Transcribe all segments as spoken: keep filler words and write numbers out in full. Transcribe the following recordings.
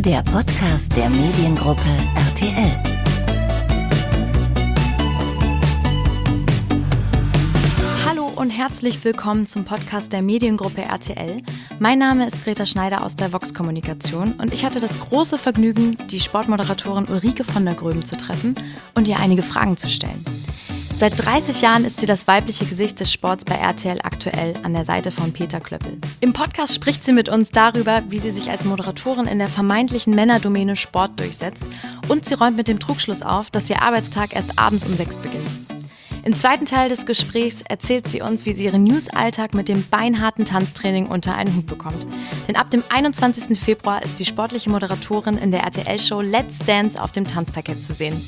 der Podcast der Mediengruppe R T L. Hallo und herzlich willkommen zum Podcast der Mediengruppe R T L. Mein Name ist Greta Schneider aus der Vox Kommunikation und ich hatte das große Vergnügen, die Sportmoderatorin Ulrike von der Gröben zu treffen und ihr einige Fragen zu stellen. Seit dreißig Jahren ist sie das weibliche Gesicht des Sports bei R T L aktuell an der Seite von Peter Klöppel. Im Podcast spricht sie mit uns darüber, wie sie sich als Moderatorin in der vermeintlichen Männerdomäne Sport durchsetzt, und sie räumt mit dem Trugschluss auf, dass ihr Arbeitstag erst abends um sechs beginnt. Im zweiten Teil des Gesprächs erzählt sie uns, wie sie ihren News-Alltag mit dem beinharten Tanztraining unter einen Hut bekommt. Denn ab dem einundzwanzigsten Februar ist die sportliche Moderatorin in der R T L-Show Let's Dance auf dem Tanzparkett zu sehen.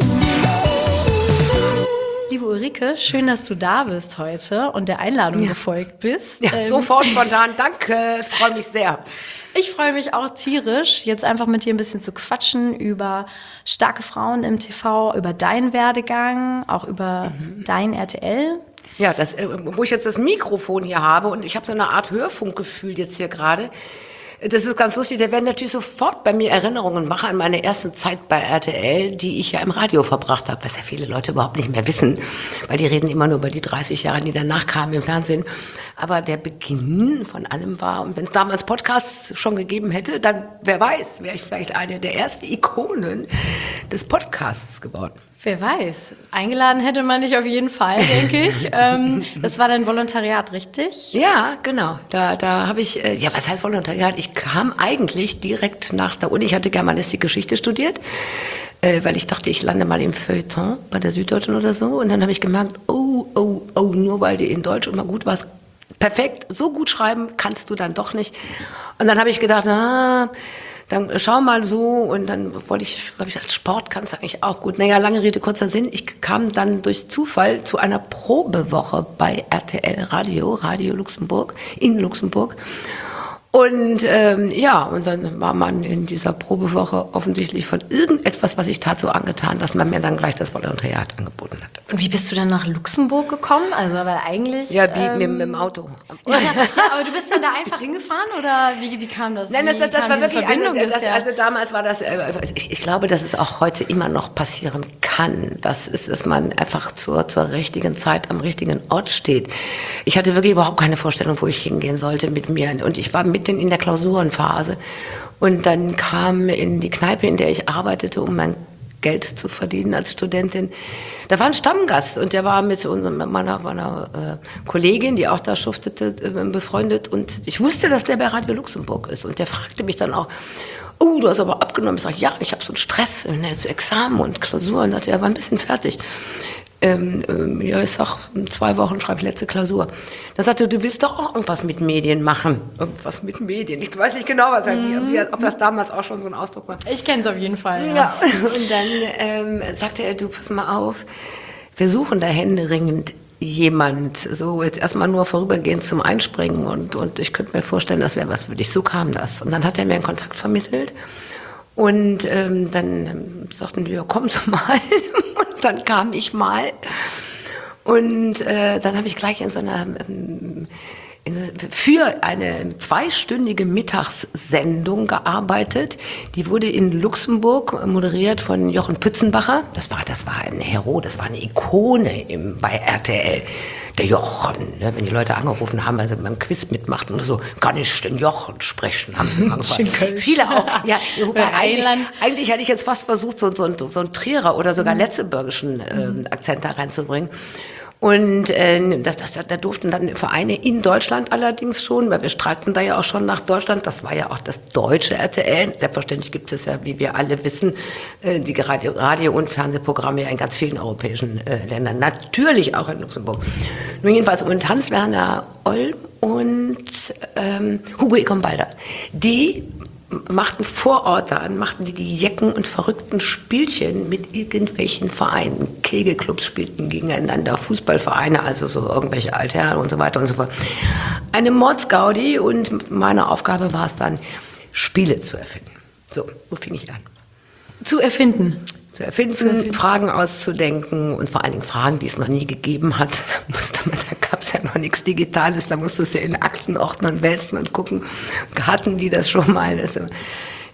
Liebe Ulrike, schön, dass du da bist heute und der Einladung ja. gefolgt bist. Ja, ähm, sofort spontan, danke, freue mich sehr. Ich freue mich auch tierisch, jetzt einfach mit dir ein bisschen zu quatschen über starke Frauen im T V, über deinen Werdegang, auch über mhm. dein R T L. Ja, das, wo ich jetzt das Mikrofon hier habe und ich habe so eine Art Hörfunkgefühl jetzt hier gerade. Das ist ganz lustig, da werden natürlich sofort bei mir Erinnerungen wach an meine erste Zeit bei R T L, die ich ja im Radio verbracht habe, was ja viele Leute überhaupt nicht mehr wissen, weil die reden immer nur über die dreißig Jahre, die danach kamen im Fernsehen. Aber der Beginn von allem war, und wenn es damals Podcasts schon gegeben hätte, dann, wer weiß, wäre ich vielleicht eine der ersten Ikonen des Podcasts geworden. Wer weiß. Eingeladen hätte man dich auf jeden Fall, denke ich. ähm, das war dein Volontariat, richtig? Ja, genau. Da, da habe ich, äh, ja, was heißt Volontariat? Ich kam eigentlich direkt nach der Uni. Ich hatte Germanistik Geschichte studiert, äh, weil ich dachte, ich lande mal im Feuilleton bei der Süddeutschen oder so. Und dann habe ich gemerkt, oh, oh, oh, nur weil du in Deutsch immer gut warst, perfekt, so gut schreiben kannst du dann doch nicht. Und dann habe ich gedacht, ah, dann schau mal so, und dann wollte ich, habe ich gesagt, Sport kannst du eigentlich auch gut. Naja, lange Rede, kurzer Sinn. Ich kam dann durch Zufall zu einer Probewoche bei R T L Radio, Radio Luxemburg, in Luxemburg. Und ähm, ja, und dann war man in dieser Probewoche offensichtlich von irgendetwas, was ich tat, so angetan, dass man mir dann gleich das Volontariat angeboten hat. Und wie bist du dann nach Luxemburg gekommen? Also, weil eigentlich... Ja, wie ähm, mit, mit dem Auto. Ja, ja, aber du bist dann da einfach hingefahren, oder wie, wie kam das? Nein, das, das, das war wirklich Verbindung eine, das, ja. also damals war das, ich, ich glaube, dass es auch heute immer noch passieren kann. Das ist, dass man einfach zur, zur richtigen Zeit am richtigen Ort steht. Ich hatte wirklich überhaupt keine Vorstellung, wo ich hingehen sollte mit mir. Und ich war mitten in der Klausurenphase. Und dann kam in die Kneipe, in der ich arbeitete, um mein Geld zu verdienen als Studentin. Da war ein Stammgast, und der war mit meiner, meiner äh, Kollegin, die auch da schuftete, äh, befreundet. Und ich wusste, dass der bei Radio Luxemburg ist. Und der fragte mich dann auch, oh, du hast aber abgenommen. Ich sage, ja, ich habe so einen Stress, jetzt Examen und Klausuren. Er war ein bisschen fertig. Ähm, ähm, ja, ich sag, in zwei Wochen schreibe ich letzte Klausur. Dann sagte er, du willst doch auch irgendwas mit Medien machen. Irgendwas mit Medien. Ich weiß nicht genau, was er, mm. wie, ob das damals auch schon so ein Ausdruck war. Ich kenne es auf jeden Fall. Ja. Ja. Und dann ähm, sagte er, du, pass mal auf, wir suchen da händeringend jemand, so jetzt erstmal nur vorübergehend zum Einspringen, und, und ich könnte mir vorstellen, das wäre was für dich. So kam das. Und dann hat er mir einen Kontakt vermittelt, und ähm, dann ähm, sagten die, ja, komm so mal. Und dann kam ich mal, und äh, dann habe ich gleich in so einer ähm, in, für eine zweistündige Mittagssendung gearbeitet. Die wurde in Luxemburg moderiert von Jochen Pützenbacher. Das war, das war ein Hero, das war eine Ikone im, bei R T L. Der Jochen, ne, wenn die Leute angerufen haben, also beim Quiz mitmachten oder so, kann ich den Jochen sprechen, haben sie immer gefragt. Viele auch. Ja, wobei eigentlich, eigentlich hatte ich jetzt fast versucht, so, so, so einen Trierer oder sogar letzeburgischen äh, Akzent da reinzubringen. Und äh, das, das, da durften dann Vereine in Deutschland allerdings schon, weil wir streiten da ja auch schon nach Deutschland. Das war ja auch das deutsche R T L. Selbstverständlich gibt es ja, wie wir alle wissen, äh, die Radio-, Radio und Fernsehprogramme ja in ganz vielen europäischen äh, Ländern. Natürlich auch in Luxemburg. Nur jedenfalls und Hans-Werner Olm und ähm, Hugo Egon-Balder. Die machten vor Ort dann, machten die die Jecken und verrückten Spielchen mit irgendwelchen Vereinen. Kegelclubs spielten gegeneinander, Fußballvereine, also so irgendwelche Altherren und so weiter und so fort. Eine Mordsgaudi, und meine Aufgabe war es dann, Spiele zu erfinden. So, wo fing ich an? Zu erfinden? Zu erfinden, zu erfinden, Fragen auszudenken, und vor allen Dingen Fragen, die es noch nie gegeben hat. Da, musste man, da gab es ja noch nichts Digitales, da musstest du ja in Aktenordnern wälzen und gucken, hatten die das schon mal. Also,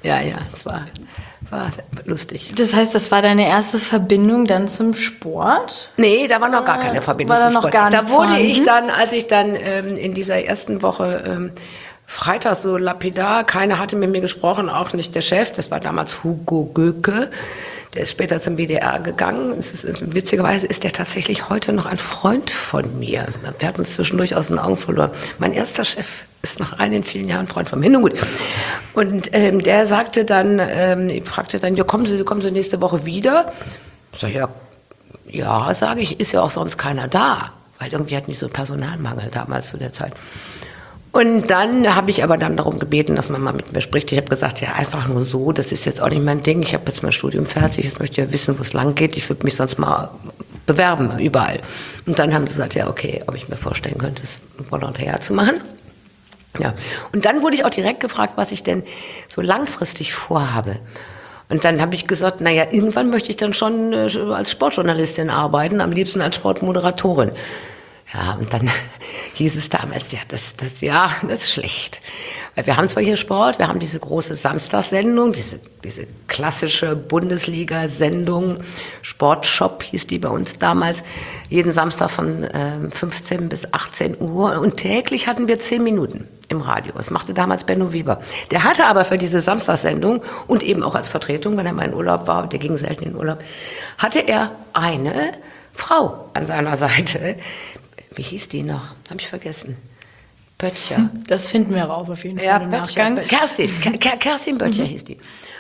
ja, ja, es war, war lustig. Das heißt, das war deine erste Verbindung dann zum Sport? Nee, da war noch gar keine Verbindung war da zum noch Sport. Gar da wurde vorhanden? ich dann, als ich dann ähm, in dieser ersten Woche ähm, Freitag so lapidar, keiner hatte mit mir gesprochen, auch nicht der Chef, das war damals Hugo Göke, der ist später zum W D R gegangen. Es ist, witzigerweise ist der tatsächlich heute noch ein Freund von mir. Wir hatten uns zwischendurch aus den Augen verloren. Mein erster Chef ist nach all den vielen Jahren Freund von mir. Nun gut. Und ähm, der sagte dann, ähm, ich fragte dann, ja, kommen Sie, kommen Sie nächste Woche wieder? Ich sag, ja, ja, sage ich, ist ja auch sonst keiner da. Weil irgendwie hatten die so einen Personalmangel damals zu der Zeit. Und dann habe ich aber dann darum gebeten, dass man mal mit mir spricht. Ich habe gesagt, ja, einfach nur so, das ist jetzt auch nicht mein Ding. Ich habe jetzt mein Studium fertig, jetzt möchte ich ja wissen, wo es lang geht. Ich würde mich sonst mal bewerben, überall. Und dann haben sie gesagt, ja, okay, ob ich mir vorstellen könnte, das Volontariat zu machen. Ja. Und dann wurde ich auch direkt gefragt, was ich denn so langfristig vorhabe. Und dann habe ich gesagt, naja, irgendwann möchte ich dann schon äh, als Sportjournalistin arbeiten, am liebsten als Sportmoderatorin. Ja, und dann hieß es damals, ja, das, das, ja, das ist schlecht. Weil wir haben zwar hier Sport, wir haben diese große Samstagssendung, diese, diese klassische Bundesliga-Sendung, Sportshop hieß die bei uns damals, jeden Samstag von äh, fünfzehn bis achtzehn Uhr und täglich hatten wir zehn Minuten im Radio. Das machte damals Benno Weber. Der hatte aber für diese Samstagssendung und eben auch als Vertretung, wenn er mal in Urlaub war, der ging selten in Urlaub, hatte er eine Frau an seiner Seite. Wie hieß die noch? Habe ich vergessen. Böttcher. Das finden wir raus auf jeden Fall ja, im Böttcher. Nachgang. Kerstin, Ker- Kerstin Böttcher mhm. hieß die.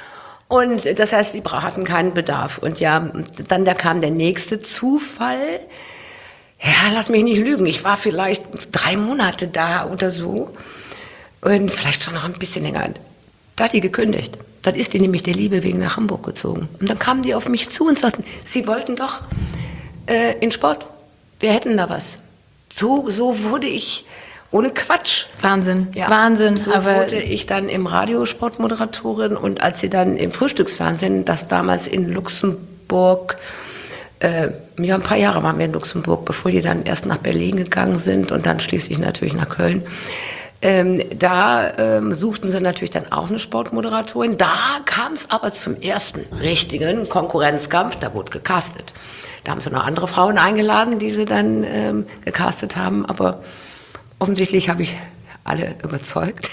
Und das heißt, sie hatten keinen Bedarf. Und ja, dann da kam der nächste Zufall. Ja, lass mich nicht lügen. Ich war vielleicht drei Monate da oder so. Und vielleicht schon noch ein bisschen länger. Da hat die gekündigt. Dann ist die nämlich der Liebe wegen nach Hamburg gezogen. Und dann kamen die auf mich zu und sagten, sie wollten doch äh, in Sport. Wir hätten da was. So, so wurde ich, ohne Quatsch. Wahnsinn, ja, Wahnsinn. So aber wurde ich dann im Radio Sportmoderatorin und als sie dann im Frühstücksfernsehen, das damals in Luxemburg, äh, ja, ein paar Jahre waren wir in Luxemburg, bevor die dann erst nach Berlin gegangen sind und dann schließlich natürlich nach Köln. Ähm, da ähm, suchten sie natürlich dann auch eine Sportmoderatorin. Da kam es aber zum ersten richtigen Konkurrenzkampf, da wurde gecastet. Da haben sie noch andere Frauen eingeladen, die sie dann ähm, gecastet haben, aber offensichtlich habe ich alle überzeugt.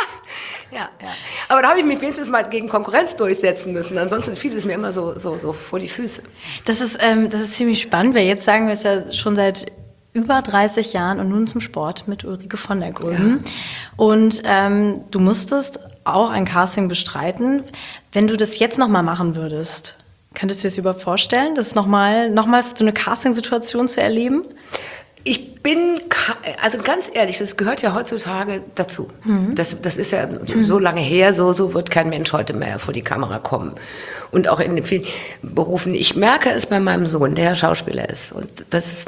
ja, ja. Aber da habe ich mich wenigstens mal gegen Konkurrenz durchsetzen müssen, ansonsten fiel es mir immer so, so, so vor die Füße. Das ist, ähm, das ist ziemlich spannend, weil jetzt sagen wir es ja schon seit über dreißig Jahren und nun zum Sport mit Ulrike von der Gröben. Ja. Und ähm, du musstest auch ein Casting bestreiten. Wenn du das jetzt nochmal machen würdest, könntest du dir das überhaupt vorstellen, das nochmal noch mal so eine Casting-Situation zu erleben? Ich bin, also ganz ehrlich, das gehört ja heutzutage dazu. Mhm. Das, das ist ja so lange her, so, so wird kein Mensch heute mehr vor die Kamera kommen. Und auch in den vielen Berufen. Ich merke es bei meinem Sohn, der Schauspieler ist. Und das ist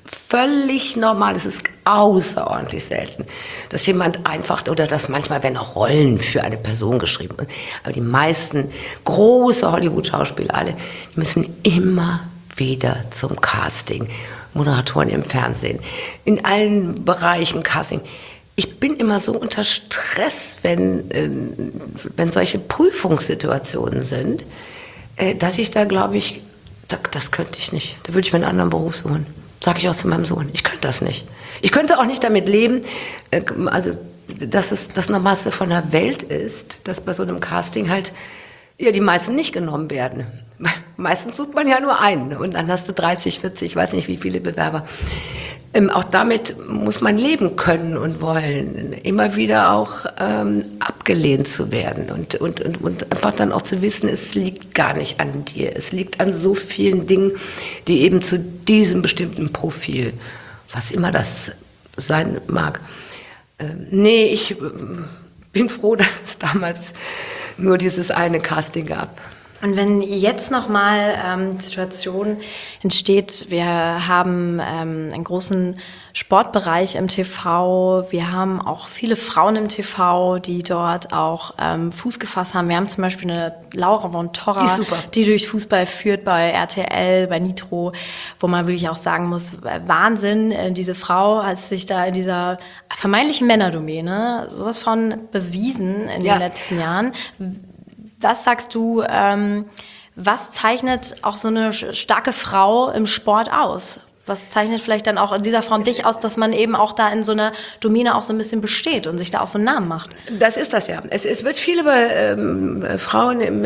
völlig normal, es ist außerordentlich selten, dass jemand einfach, oder dass manchmal werden auch Rollen für eine Person geschrieben. Aber die meisten große Hollywood-Schauspieler, alle, die müssen immer wieder zum Casting. Moderatoren im Fernsehen, in allen Bereichen Casting. Ich bin immer so unter Stress, wenn, äh, wenn solche Prüfungssituationen sind, äh, dass ich da glaube ich, da, das könnte ich nicht. Da würde ich mir einen anderen Beruf suchen. Sage ich auch zu meinem Sohn. Ich könnte das nicht. Ich könnte auch nicht damit leben, äh, also dass es das Normalste von der Welt ist, dass bei so einem Casting halt ja, die meisten nicht genommen werden. Meistens sucht man ja nur einen und dann hast du dreißig, vierzig, ich weiß nicht wie viele Bewerber. Ähm, auch damit muss man leben können und wollen, immer wieder auch ähm, abgelehnt zu werden und, und, und, und einfach dann auch zu wissen, es liegt gar nicht an dir. Es liegt an so vielen Dingen, die eben zu diesem bestimmten Profil, was immer das sein mag. Ähm, nee, ich äh, bin froh, dass es damals nur dieses eine Casting gab. Und wenn jetzt nochmal ähm, die Situation entsteht, wir haben ähm, einen großen Sportbereich im T V, wir haben auch viele Frauen im T V, die dort auch ähm, Fuß gefasst haben. Wir haben zum Beispiel eine Laura von Torra, die, die durch Fußball führt bei R T L, bei Nitro, wo man wirklich auch sagen muss, Wahnsinn, äh, diese Frau hat sich da in dieser vermeintlichen Männerdomäne sowas von bewiesen in ja. den letzten Jahren. Was sagst du, ähm, was zeichnet auch so eine starke Frau im Sport aus? Was zeichnet vielleicht dann auch in dieser Form dich aus, dass man eben auch da in so einer Domäne auch so ein bisschen besteht und sich da auch so einen Namen macht? Das ist das ja. Es, es wird viel über ähm, Frauen im,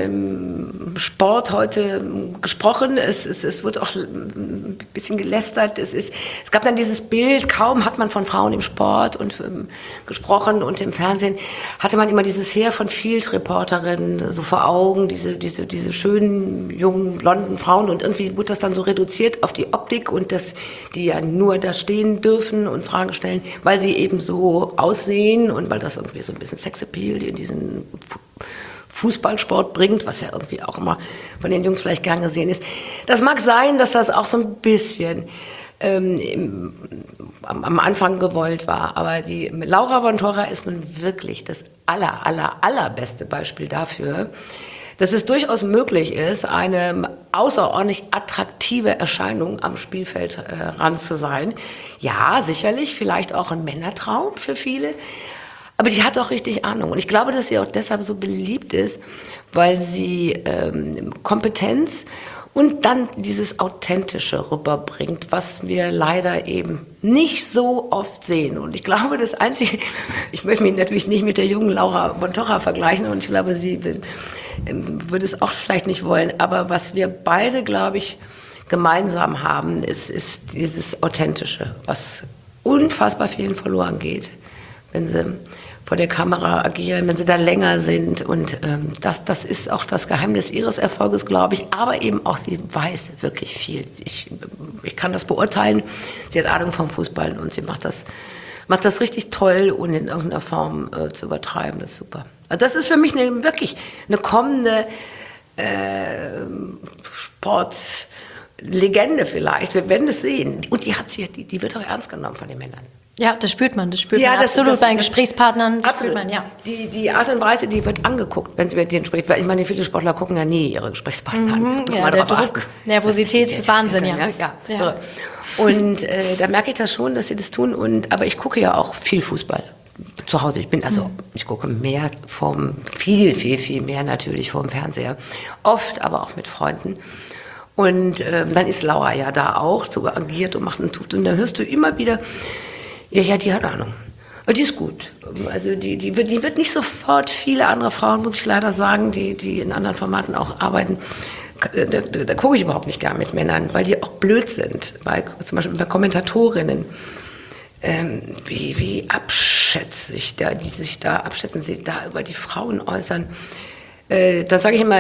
im Sport heute gesprochen. Es, es, es wird auch ein bisschen gelästert. Es, ist, es gab dann dieses Bild, kaum hat man von Frauen im Sport und ähm, gesprochen und im Fernsehen, hatte man immer dieses Heer von Field-Reporterinnen so vor Augen, diese, diese, diese schönen, jungen, blonden Frauen. Und irgendwie wurde das dann so reduziert auf die Optik und das, die ja nur da stehen dürfen und Fragen stellen, weil sie eben so aussehen und weil das irgendwie so ein bisschen Sexappeal in diesen Fußballsport bringt, was ja irgendwie auch immer von den Jungs vielleicht gern gesehen ist. Das mag sein, dass das auch so ein bisschen ähm, im, am, am Anfang gewollt war, aber die Laura von Torra ist nun wirklich das aller, aller, allerbeste Beispiel dafür, dass es durchaus möglich ist, eine außerordentlich attraktive Erscheinung am Spielfeld äh, ran zu sein. Ja, sicherlich, vielleicht auch ein Männertraum für viele, aber die hat auch richtig Ahnung. Und ich glaube, dass sie auch deshalb so beliebt ist, weil sie ähm, Kompetenz und dann dieses Authentische rüberbringt, was wir leider eben nicht so oft sehen. Und ich glaube, das Einzige, ich möchte mich natürlich nicht mit der jungen Laura von Torra vergleichen und ich glaube, sie will, würde es auch vielleicht nicht wollen, aber was wir beide, glaube ich, gemeinsam haben, ist, ist dieses Authentische, was unfassbar vielen verloren geht, wenn sie vor der Kamera agieren, wenn sie da länger sind und ähm, das, das ist auch das Geheimnis ihres Erfolges, glaube ich, aber eben auch, sie weiß wirklich viel. Ich, ich kann das beurteilen, sie hat Ahnung vom Fußball und sie macht das, macht das richtig toll, ohne in irgendeiner Form äh, zu übertreiben, das ist super. Also das ist für mich eine, wirklich eine kommende äh, Sportlegende vielleicht, wir werden es sehen. Und die, hat sie, die, die wird auch ernst genommen von den Männern. Ja, das spürt man, das spürt ja, man das, absolut das, bei den das, Gesprächspartnern. Das absolut. Spürt man, ja. Die, die Art und Weise, die wird angeguckt, wenn sie mit denen spricht. Weil ich meine, viele Sportler gucken ja nie ihre Gesprächspartner mhm, an. Ja, der Druck, Nervosität ist, ist Wahnsinn, ja. ja. ja. Und äh, da merke ich das schon, dass sie das tun. Und, aber ich gucke ja auch viel Fußball zu Hause. Ich bin also, mhm. ich gucke mehr vom, viel, viel, viel mehr natürlich vor dem Fernseher. Oft, aber auch mit Freunden. Und äh, dann ist Laura ja da auch, so agiert und macht und tut. Und dann hörst du immer wieder, ja, ja, die hat Ahnung. Und die ist gut. Also die, die, wird, die wird nicht sofort, viele andere Frauen, muss ich leider sagen, die, die in anderen Formaten auch arbeiten, da, da, da gucke ich überhaupt nicht gern mit Männern, weil die auch blöd sind. Bei, zum Beispiel bei Kommentatorinnen. Ähm, wie, wie abschätzig da, die sich da abschätzen, sich da über die Frauen äußern. Äh, dann sage ich immer,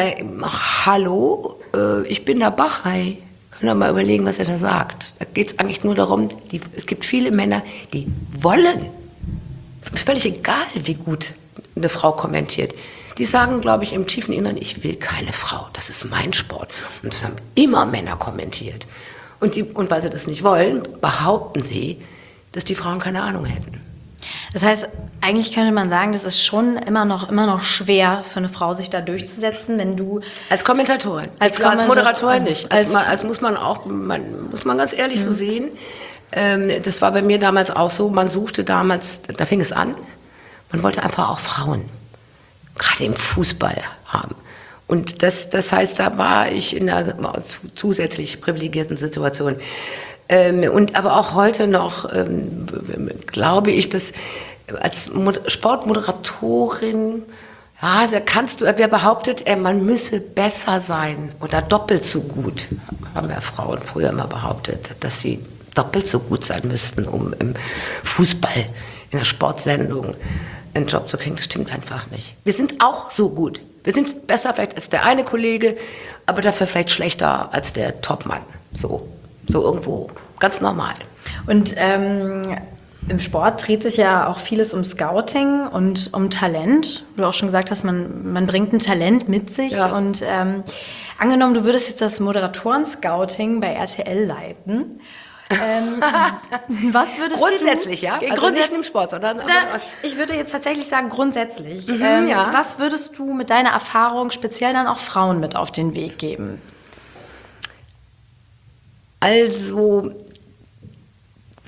hallo, äh, ich bin dabei. Können wir mal überlegen, was er da sagt. Da geht es eigentlich nur darum, die, es gibt viele Männer, die wollen. Es ist völlig egal, wie gut eine Frau kommentiert. Die sagen, glaube ich, im tiefen Innern, ich will keine Frau, das ist mein Sport. Und das haben immer Männer kommentiert. Und, die, und weil sie das nicht wollen, behaupten sie, dass die Frauen keine Ahnung hätten. Das heißt, eigentlich könnte man sagen, das ist schon immer noch, immer noch schwer für eine Frau, sich da durchzusetzen, wenn du... Als Kommentatorin. Als, als Moderatorin nicht. Als, als, als muss man auch, man, muss man ganz ehrlich mhm. so sehen. Ähm, das war bei mir damals auch so. Man suchte damals, da fing es an, man wollte einfach auch Frauen, gerade im Fußball, haben. Und das, das heißt, da war ich in einer zusätzlich privilegierten Situation. Ähm, und aber auch heute noch ähm, glaube ich, dass als Mod- Sportmoderatorin, ja, da kannst du, wer behauptet, äh, man müsse besser sein oder doppelt so gut, haben ja Frauen früher immer behauptet, dass sie doppelt so gut sein müssten, um im Fußball, in der Sportsendung einen Job zu kriegen. Das stimmt einfach nicht. Wir sind auch so gut. Wir sind besser vielleicht als der eine Kollege, aber dafür vielleicht schlechter als der Topmann. So. So irgendwo, ganz normal. Und ähm, im Sport dreht sich ja auch vieles um Scouting und um Talent. Du auch schon gesagt hast, man, man bringt ein Talent mit sich. Ja. Und ähm, angenommen, du würdest jetzt das Moderatoren-Scouting bei R T L leiten. ähm, was würdest grundsätzlich, du... ja? Also Grundsätzlich, nicht im Sport, sondern... Da, ich würde jetzt tatsächlich sagen, grundsätzlich. Mhm, ähm, ja. Was würdest du mit deiner Erfahrung speziell dann auch Frauen mit auf den Weg geben? Also,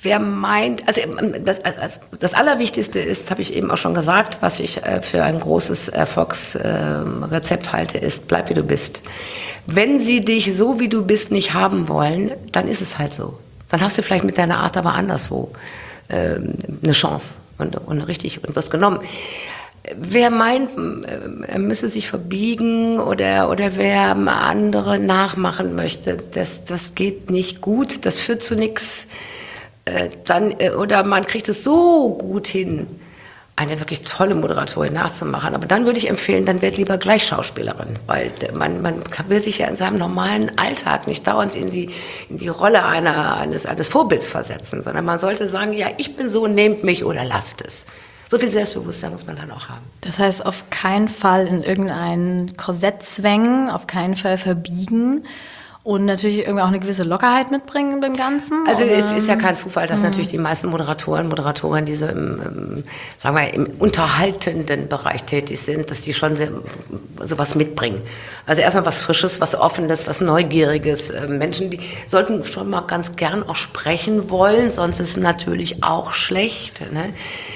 wer meint, also das, also das Allerwichtigste ist, habe ich eben auch schon gesagt, was ich für ein großes Erfolgsrezept halte, ist, bleib wie du bist. Wenn sie dich so, wie du bist, nicht haben wollen, dann ist es halt so. Dann hast du vielleicht mit deiner Art aber anderswo eine Chance und, und richtig und was genommen. Wer meint, er müsse sich verbiegen oder, oder wer andere nachmachen möchte, das, das geht nicht gut, das führt zu nichts. Dann, oder man kriegt es so gut hin, eine wirklich tolle Moderatorin nachzumachen. Aber dann würde ich empfehlen, dann werd lieber gleich Schauspielerin, weil man, man will sich ja in seinem normalen Alltag nicht dauernd in die, in die Rolle einer, eines, eines Vorbilds versetzen, sondern man sollte sagen, ja, ich bin so, nehmt mich oder lasst es. So viel Selbstbewusstsein muss man dann auch haben. Das heißt, auf keinen Fall in irgendein Korsett zwängen, auf keinen Fall verbiegen und natürlich irgendwie auch eine gewisse Lockerheit mitbringen beim Ganzen. Also oder? Es ist ja kein Zufall, dass mhm. natürlich die meisten Moderatoren, Moderatorinnen, die so im, im, sagen wir, im unterhaltenden Bereich tätig sind, dass die schon sehr, sowas mitbringen. Also erstmal was Frisches, was Offenes, was Neugieriges. Menschen, die sollten schon mal ganz gern auch sprechen wollen, sonst ist es natürlich auch schlecht, ne?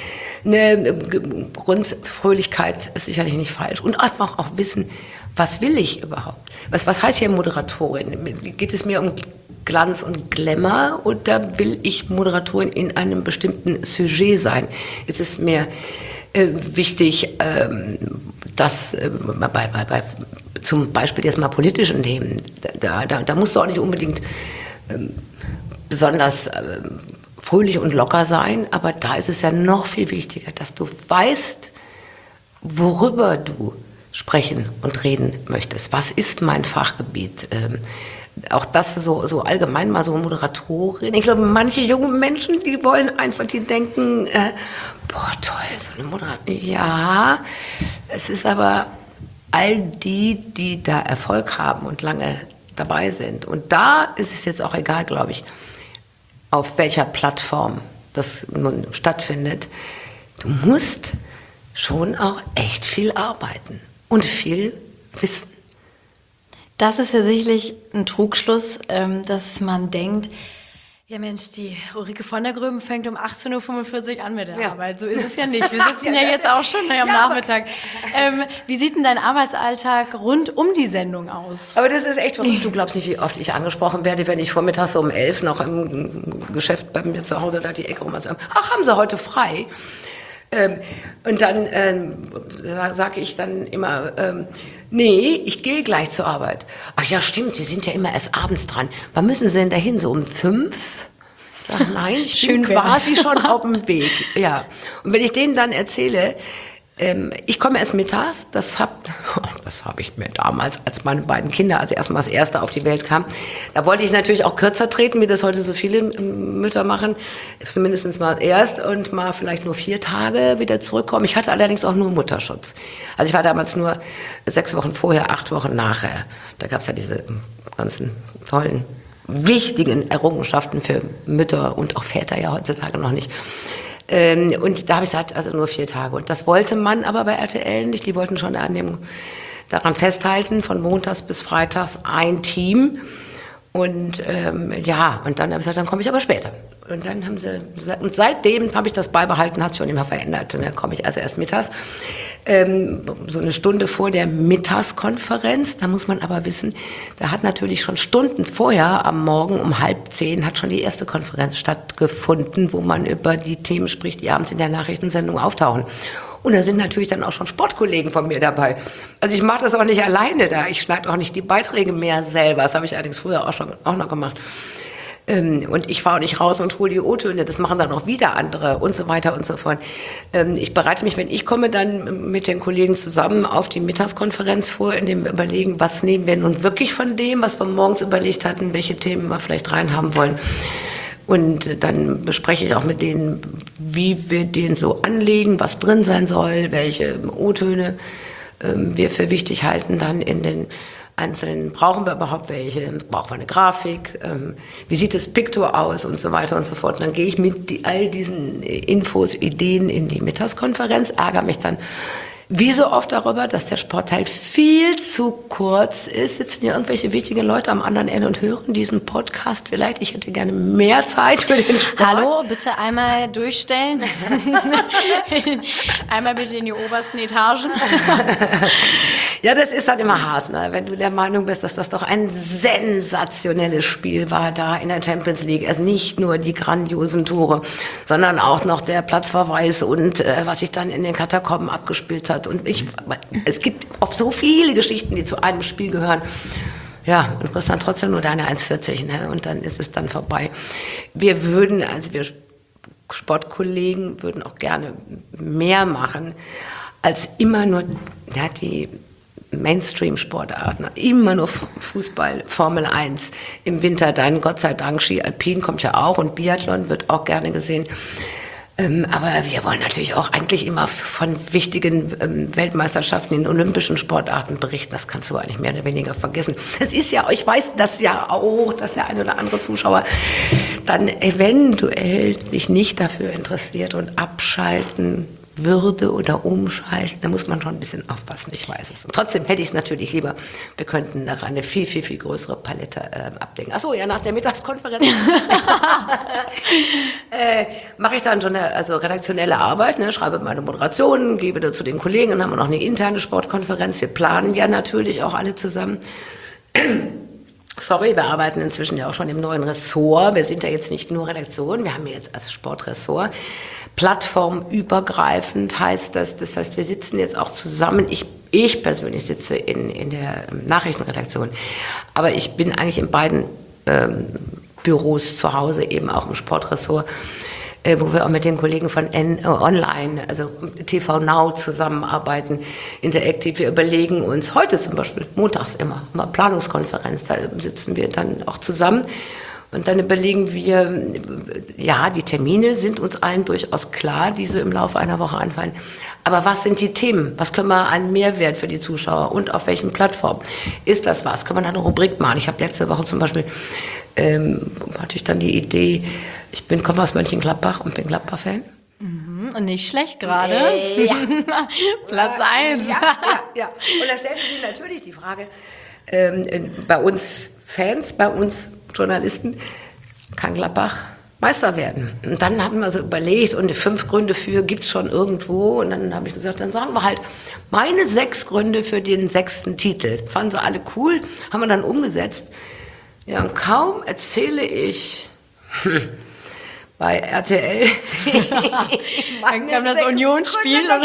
Eine Grundfröhlichkeit ist sicherlich nicht falsch. Und einfach auch wissen, was will ich überhaupt? Was, was heißt hier Moderatorin? Geht es mir um Glanz und Glamour oder will ich Moderatorin in einem bestimmten Sujet sein? Ist es mir äh, wichtig, ähm, dass äh, bei, bei, bei, zum Beispiel jetzt mal politischen Themen, da, da, da musst du auch nicht unbedingt ähm, besonders äh, fröhlich und locker sein, aber da ist es ja noch viel wichtiger, dass du weißt, worüber du sprechen und reden möchtest. Was ist mein Fachgebiet? Ähm, auch das so, so allgemein mal so Moderatorin. Ich glaube, manche junge Menschen, die wollen einfach, die denken, äh, boah, toll, so eine Moderatorin. Ja, es ist aber all die, die da Erfolg haben und lange dabei sind. Und da ist es jetzt auch egal, glaube ich, auf welcher Plattform das nun stattfindet. Du musst schon auch echt viel arbeiten und viel wissen. Das ist ja sicherlich ein Trugschluss, dass man denkt, ja Mensch, die Ulrike von der Gröben fängt um achtzehn Uhr fünfundvierzig an mit der ja. Arbeit. So ist es ja nicht. Wir sitzen ja, ja jetzt auch schon am ja, Nachmittag. Ähm, wie sieht denn dein Arbeitsalltag rund um die Sendung aus? Aber das ist echt verrückt. Du glaubst nicht, wie oft ich angesprochen werde, wenn ich vormittags um elf noch im Geschäft bei mir zu Hause da die Ecke rum sage, ach, haben Sie heute frei? Ähm, und dann ähm, sage ich dann immer, ähm, nee, ich gehe gleich zur Arbeit. Ach ja, stimmt, Sie sind ja immer erst abends dran. Wann müssen Sie denn dahin? So um fünf? Ich sage, nein, ich Schön bin quasi schon auf dem Weg. Ja. Und wenn ich denen dann erzähle, ähm, ich komme erst mittags, das habe das hab ich mir damals, als meine beiden Kinder, also erstmal das erste auf die Welt kam, da wollte ich natürlich auch kürzer treten, wie das heute so viele Mütter machen, zumindest mal erst und mal vielleicht nur vier Tage wieder zurückkommen. Ich hatte allerdings auch nur Mutterschutz. Also ich war damals nur sechs Wochen vorher, acht Wochen nachher. Da gab es ja diese ganzen tollen, wichtigen Errungenschaften für Mütter und auch Väter ja heutzutage noch nicht. Und da habe ich gesagt, also nur vier Tage. Und das wollte man aber bei R T L nicht. Die wollten schon an dem, daran festhalten, von montags bis freitags ein Team. Und ähm, ja, und dann habe ich gesagt, dann komme ich aber später. Und dann haben sie, und seitdem habe ich das beibehalten, hat sich auch nicht mehr verändert. Und dann komme ich also erst mittags, ähm, so eine Stunde vor der Mittagskonferenz. Da muss man aber wissen, da hat natürlich schon Stunden vorher, am Morgen um halb zehn, hat schon die erste Konferenz stattgefunden, wo man über die Themen spricht, die abends in der Nachrichtensendung auftauchen. Und da sind natürlich dann auch schon Sportkollegen von mir dabei. Also ich mache das auch nicht alleine da. Ich schneide auch nicht die Beiträge mehr selber. Das habe ich allerdings früher auch schon auch noch gemacht. Und ich fahre auch nicht raus und hole die O-Töne. Das machen dann auch wieder andere und so weiter und so fort. Ich bereite mich, wenn ich komme, dann mit den Kollegen zusammen auf die Mittagskonferenz vor, in dem Überlegen, was nehmen wir nun wirklich von dem, was wir morgens überlegt hatten, welche Themen wir vielleicht reinhaben wollen. Und dann bespreche ich auch mit denen, wie wir den so anlegen, was drin sein soll, welche O-Töne ähm, wir für wichtig halten dann in den einzelnen. Brauchen wir überhaupt welche? Brauchen wir eine Grafik? Ähm, wie sieht das Picto aus? Und so weiter und so fort. Und dann gehe ich mit die, all diesen Infos, Ideen in die Mittagskonferenz, ärgere mich dann wie so oft darüber, dass der Sportteil viel zu kurz ist. Sitzen hier irgendwelche wichtigen Leute am anderen Ende und hören diesen Podcast vielleicht. Ich hätte gerne mehr Zeit für den Sport. Hallo, bitte einmal durchstellen. Einmal bitte in die obersten Etagen. Ja, das ist dann immer hart, ne? Wenn du der Meinung bist, dass das doch ein sensationelles Spiel war da in der Champions League. Also nicht nur die grandiosen Tore, sondern auch noch der Platzverweis und äh, was sich dann in den Katakomben abgespielt hat. Und ich, es gibt oft so viele Geschichten, die zu einem Spiel gehören. Ja, und du kriegst dann trotzdem nur deine eins vierzig, ne? Und dann ist es dann vorbei. Wir würden, also wir Sportkollegen würden auch gerne mehr machen, als immer nur ja, die Mainstream-Sportarten. Immer nur Fußball, Formel eins. Im Winter dann, Gott sei Dank, Ski Alpin kommt ja auch und Biathlon wird auch gerne gesehen. Ähm, aber wir wollen natürlich auch eigentlich immer von wichtigen ähm, Weltmeisterschaften in olympischen Sportarten berichten. Das kannst du eigentlich mehr oder weniger vergessen. Es ist ja, ich weiß das ja auch, dass der eine oder andere Zuschauer dann eventuell sich nicht dafür interessiert und abschalten würde oder umschalten, da muss man schon ein bisschen aufpassen, ich weiß es. Und trotzdem hätte ich es natürlich lieber, wir könnten da eine viel, viel, viel größere Palette äh, abdecken. Achso, ja, nach der Mittagskonferenz äh, mache ich dann schon eine also redaktionelle Arbeit, ne, schreibe meine Moderationen, gehe wieder zu den Kollegen, dann haben wir noch eine interne Sportkonferenz, wir planen ja natürlich auch alle zusammen. Sorry, wir arbeiten inzwischen ja auch schon im neuen Ressort. Wir sind ja jetzt nicht nur Redaktion, wir haben ja jetzt als Sportressort. Plattformübergreifend heißt das, das heißt, wir sitzen jetzt auch zusammen. Ich, ich persönlich sitze in, in der Nachrichtenredaktion, aber ich bin eigentlich in beiden ähm, Büros zu Hause, eben auch im Sportressort, äh, wo wir auch mit den Kollegen von N, äh, Online, also T V Now zusammenarbeiten, Interactive. Wir überlegen uns heute zum Beispiel, montags immer, mal Planungskonferenz, da sitzen wir dann auch zusammen. Und dann überlegen wir, ja, die Termine sind uns allen durchaus klar, die so im Laufe einer Woche anfallen. Aber was sind die Themen? Was können wir an Mehrwert für die Zuschauer und auf welchen Plattformen? Ist das was? Können wir da eine Rubrik machen? Ich habe letzte Woche zum Beispiel, ähm, hatte ich dann die Idee, ich bin, komme aus Mönchengladbach und bin Gladbach-Fan. Mhm, und nicht schlecht gerade. Äh, ja. Platz eins. Ja, ja, ja. Und da stellt sich natürlich die Frage, ähm, bei uns Fans, bei uns Journalisten, kann Gladbach Meister werden. Und dann hatten wir so überlegt, und fünf Gründe für gibt es schon irgendwo. Und dann habe ich gesagt, dann sagen wir halt meine sechs Gründe für den sechsten Titel. Fanden sie alle cool, haben wir dann umgesetzt. Ja, und kaum erzähle ich hm, bei R T L. Dann kam das Unionsspiel. Da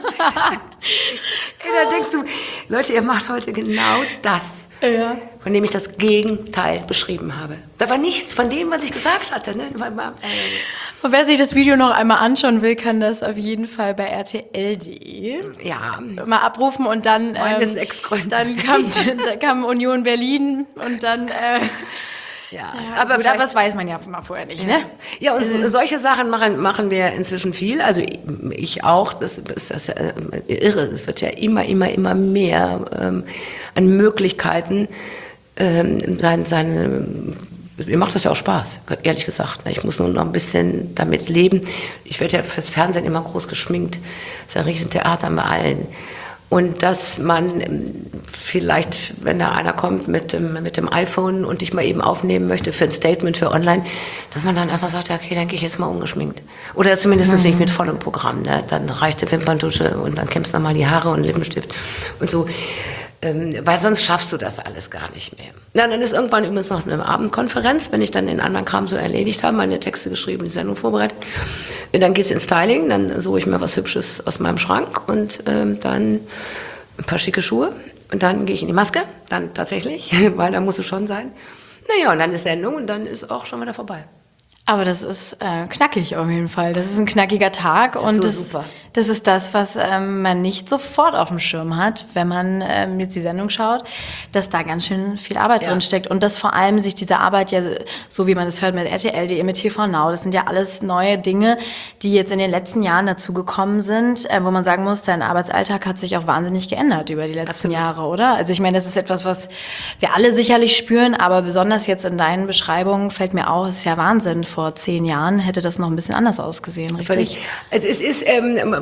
denkst du, Leute, ihr macht heute genau das. Ja. Von dem ich das Gegenteil beschrieben habe. Da war nichts von dem, was ich gesagt hatte. Ne? War, war, äh Und wer sich das Video noch einmal anschauen will, kann das auf jeden Fall bei R T L punkt de ja. mal abrufen. Und dann, Meine ähm, sechs Gründe. dann kam, da kam Union Berlin und dann... Äh, Ja, ja, aber, gut, aber das weiß man ja mal vorher nicht, ne? Ja, und so, solche Sachen machen, machen wir inzwischen viel. Also ich, ich auch, das ist das äh, irre. Es wird ja immer, immer, immer mehr ähm, an Möglichkeiten. Ähm, sein, sein, mir macht das ja auch Spaß, ehrlich gesagt. Ich muss nur noch ein bisschen damit leben. Ich werde ja fürs Fernsehen immer groß geschminkt. Das ist ja ein Riesentheater bei allen. Und dass man vielleicht, wenn da einer kommt mit dem, mit dem iPhone und dich mal eben aufnehmen möchte für ein Statement für online, dass man dann einfach sagt, ja, okay, dann gehe ich jetzt mal ungeschminkt. Oder zumindest mhm. nicht mit vollem Programm. Ne? Dann reicht die Wimperntusche und dann kämmst du nochmal die Haare und Lippenstift und so. Ähm, weil sonst schaffst du das alles gar nicht mehr. Ja, dann ist irgendwann übrigens noch eine Abendkonferenz, wenn ich dann den anderen Kram so erledigt habe, meine Texte geschrieben, die Sendung vorbereitet. Dann geht's ins Styling, dann suche ich mir was Hübsches aus meinem Schrank und ähm, dann ein paar schicke Schuhe. Und dann gehe ich in die Maske, dann tatsächlich, weil da muss es schon sein. Naja, und dann ist Sendung und dann ist auch schon wieder vorbei. Aber das ist äh, knackig auf jeden Fall. Das ist ein knackiger Tag. Das ist und so das, super. Das ist das, was ähm, man nicht sofort auf dem Schirm hat, wenn man ähm, jetzt die Sendung schaut, dass da ganz schön viel Arbeit ja. drin steckt. Und dass vor allem sich diese Arbeit ja, so wie man es hört mit R T L punkt de, mit T V Now, das sind ja alles neue Dinge, die jetzt in den letzten Jahren dazu gekommen sind, äh, wo man sagen muss, sein Arbeitsalltag hat sich auch wahnsinnig geändert über die letzten Absolut. Jahre, oder? Also ich meine, das ist etwas, was wir alle sicherlich spüren, aber besonders jetzt in deinen Beschreibungen fällt mir auf, es ist ja Wahnsinn. Vor zehn Jahren hätte das noch ein bisschen anders ausgesehen, richtig? Also es ist, ähm,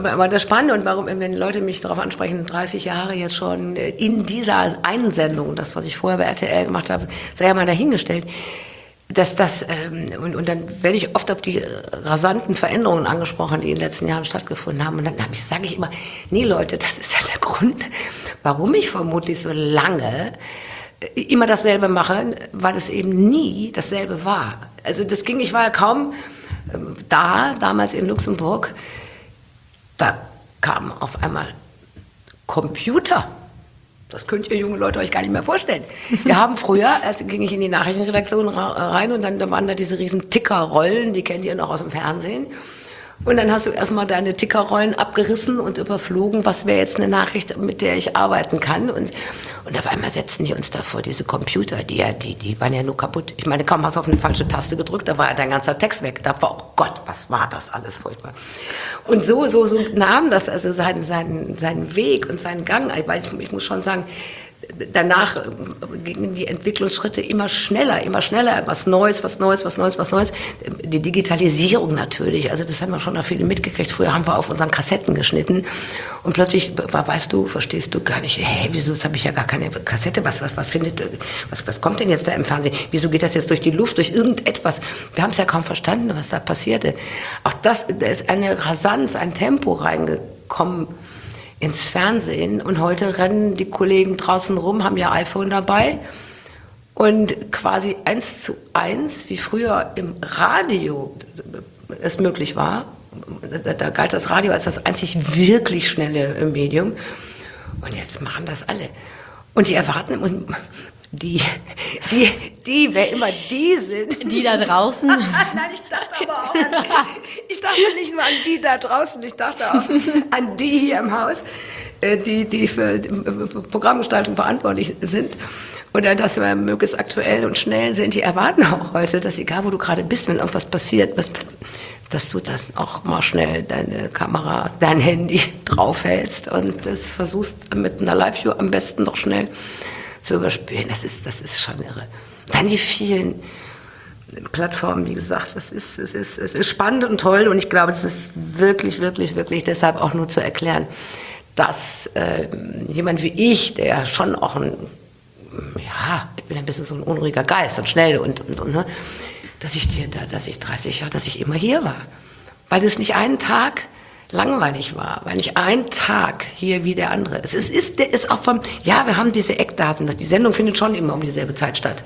aber das Spannende und warum, wenn Leute mich darauf ansprechen, dreißig Jahre jetzt schon in dieser einen Sendung, das, was ich vorher bei R T L gemacht habe, sei ja mal dahingestellt, dass das, ähm, und, und dann werde ich oft auf die rasanten Veränderungen angesprochen, die in den letzten Jahren stattgefunden haben. Und dann ich, sage ich immer, nee Leute, das ist ja der Grund, warum ich vermutlich so lange immer dasselbe mache, weil es eben nie dasselbe war. Also das ging, ich war ja kaum da, damals in Luxemburg, da kamen auf einmal Computer. Das könnt ihr junge Leute euch gar nicht mehr vorstellen. Wir haben früher, als ging ich in die Nachrichtenredaktion rein und dann da waren da diese riesen Tickerrollen, die kennt ihr noch aus dem Fernsehen. Und dann hast du erstmal deine Tickerrollen abgerissen und überflogen, was wäre jetzt eine Nachricht, mit der ich arbeiten kann. Und, und auf einmal setzen die uns da vor diese Computer, die, ja, die, die waren ja nur kaputt. Ich meine, kaum hast du auf eine falsche Taste gedrückt, da war ja dein ganzer Text weg. Da war, oh Gott, was war das alles furchtbar. Und so, so, so nahm das also seinen, seinen, seinen Weg und seinen Gang. Weil ich, ich muss schon sagen, danach gingen die Entwicklungsschritte immer schneller, immer schneller, was Neues, was Neues, was Neues, was Neues. Die Digitalisierung natürlich, also das haben wir schon noch viele mitgekriegt. Früher haben wir auf unseren Kassetten geschnitten und plötzlich, weißt du, verstehst du gar nicht, hey, wieso, jetzt habe ich ja gar keine Kassette, was, was, was findet, was, was kommt denn jetzt da im Fernsehen? Wieso geht das jetzt durch die Luft, durch irgendetwas? Wir haben es ja kaum verstanden, was da passierte. Auch das, da ist eine Rasanz, ein Tempo reingekommen ins Fernsehen und heute rennen die Kollegen draußen rum, haben ihr iPhone dabei und quasi eins zu eins, wie früher im Radio es möglich war, da galt das Radio als das einzig wirklich schnelle Medium und jetzt machen das alle. Und die erwarten, und die, die, die, wer immer die sind. Die da draußen? Nein, ich dachte aber auch an, ich dachte nicht nur an die da draußen, ich dachte auch an die hier im Haus, die, die für die Programmgestaltung verantwortlich sind. Oder dass wir möglichst aktuell und schnell sind. Die erwarten auch heute, dass egal wo du gerade bist, wenn irgendwas passiert, dass du das auch mal schnell deine Kamera, dein Handy draufhältst und das versuchst mit einer Live-View am besten doch schnell zu überspielen. Das ist, das ist schon irre. Dann die vielen Plattformen, wie gesagt, das ist, es ist, es ist spannend und toll und ich glaube, das ist wirklich, wirklich, wirklich deshalb auch nur zu erklären, dass äh, jemand wie ich, der ja schon auch ein, ja, ich bin ein bisschen so ein unruhiger Geist und schnell und, und, und ne, dass ich dir, dass ich dreißig Jahre, dass ich immer hier war. Weil es nicht einen Tag langweilig war, weil nicht ein Tag hier wie der andere. Es ist, ist, der ist auch vom, ja, wir haben diese Eckdaten, die Sendung findet schon immer um dieselbe Zeit statt.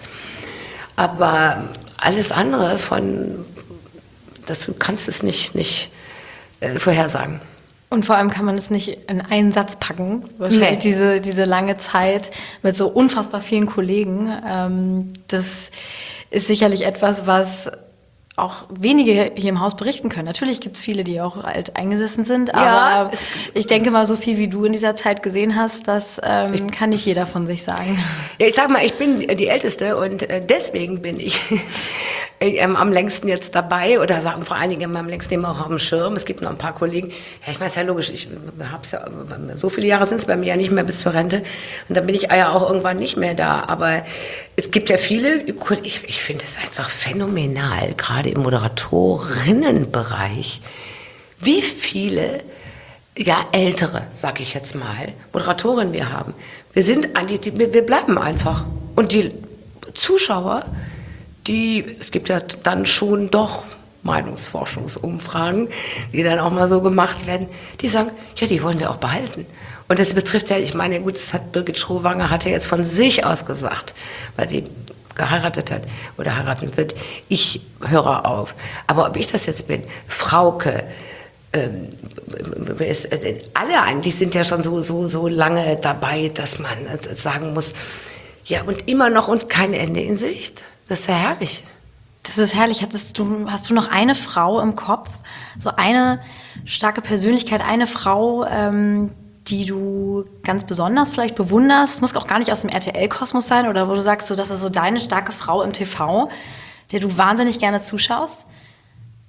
Aber alles andere von, das, du kannst es nicht, nicht äh, vorhersagen. Und vor allem kann man es nicht in einen Satz packen. Wahrscheinlich nee. diese, diese lange Zeit mit so unfassbar vielen Kollegen. Ähm, das ist sicherlich etwas, was auch wenige hier im Haus berichten können. Natürlich gibt es viele, die auch alt eingesessen sind, aber ja, ich denke mal, so viel wie du in dieser Zeit gesehen hast, das ähm, ich, kann nicht jeder von sich sagen. Ja, ich sag mal, ich bin die Älteste und deswegen bin ich ähm, am längsten jetzt dabei oder sagen vor allen Dingen am längsten immer auch auf dem Schirm. Es gibt noch ein paar Kollegen, ja, ich meine, es ist ja logisch, ich hab's ja, so viele Jahre sind es bei mir ja nicht mehr bis zur Rente und dann bin ich ja auch irgendwann nicht mehr da, aber es gibt ja viele, ich, ich finde es einfach phänomenal, gerade im Moderatorinnenbereich, wie viele, ja, ältere, sag ich jetzt mal, Moderatorinnen wir haben. Wir sind an die, die, wir bleiben einfach. Und die Zuschauer, die, es gibt ja dann schon doch Meinungsforschungsumfragen, die dann auch mal so gemacht werden, die sagen, ja, die wollen wir auch behalten. Und das betrifft ja, ich meine, gut, das hat Birgit Schrowanger hat ja jetzt von sich aus gesagt, weil sie geheiratet hat oder heiraten wird, ich höre auf. Aber ob ich das jetzt bin, Frauke, ähm, es, äh, alle eigentlich sind ja schon so, so, so lange dabei, dass man äh, sagen muss, ja, und immer noch und kein Ende in Sicht. Das ist ja herrlich. Das ist herrlich. Hattest du, hast du noch eine Frau im Kopf? So eine starke Persönlichkeit, eine Frau, ähm, die du ganz besonders vielleicht bewunderst? Muss auch gar nicht aus dem R T L-Kosmos sein oder wo du sagst, so, das ist so deine starke Frau im T V, der du wahnsinnig gerne zuschaust?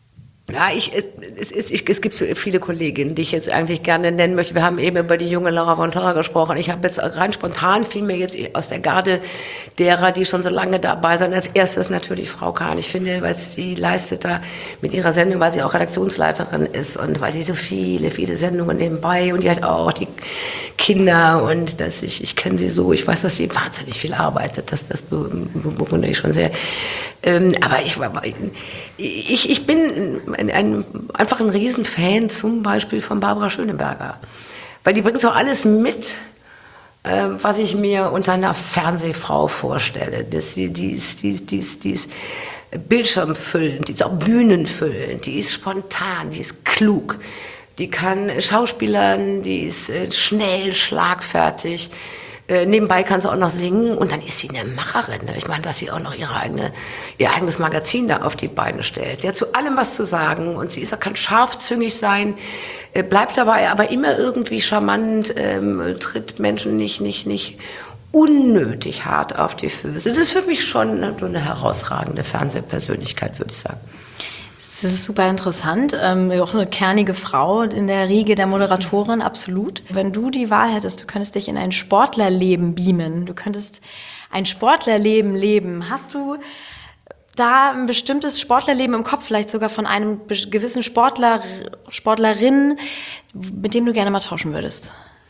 Ja, ich, es, ist, ich, es gibt viele Kolleginnen, die ich jetzt eigentlich gerne nennen möchte. Wir haben eben über die junge Laura von Torra gesprochen. Ich habe jetzt rein spontan, fiel mir jetzt aus der Garde derer, die schon so lange dabei sind, als erstes natürlich Frau Kahn. Ich finde, weil sie leistet da mit ihrer Sendung, weil sie auch Redaktionsleiterin ist und weil sie so viele, viele Sendungen nebenbei und die hat auch die Kinder und das, ich, ich kenne sie so, ich weiß, dass sie wahnsinnig viel arbeitet. Das, das bewundere ich schon sehr. Ähm, aber ich, ich, ich bin ein, ein, einfach ein Riesenfan zum Beispiel von Barbara Schöneberger. Weil die bringt so alles mit, äh, was ich mir unter einer Fernsehfrau vorstelle. Das, die, die, ist, die, ist, die, ist, die ist bildschirmfüllend, die ist auch bühnenfüllend, die ist spontan, die ist klug. Die kann Schauspielern, die ist äh, schnell, schlagfertig. Äh, nebenbei kann sie auch noch singen und dann ist sie eine Macherin. Ne? Ich meine, dass sie auch noch ihre eigene, ihr eigenes Magazin da auf die Beine stellt. Die hat zu allem was zu sagen und sie ist, kann scharfzüngig sein, äh, bleibt dabei aber immer irgendwie charmant, ähm, tritt Menschen nicht, nicht, nicht unnötig hart auf die Füße. Es ist für mich schon eine, eine herausragende Fernsehpersönlichkeit, würde ich sagen. Das ist super interessant. Ähm, auch eine kernige Frau in der Riege der Moderatorin, absolut. Wenn du die Wahl hättest, du könntest dich in ein Sportlerleben beamen, du könntest ein Sportlerleben leben. Hast du da ein bestimmtes Sportlerleben im Kopf, vielleicht sogar von einem gewissen Sportler, Sportlerin, mit dem du gerne mal tauschen würdest?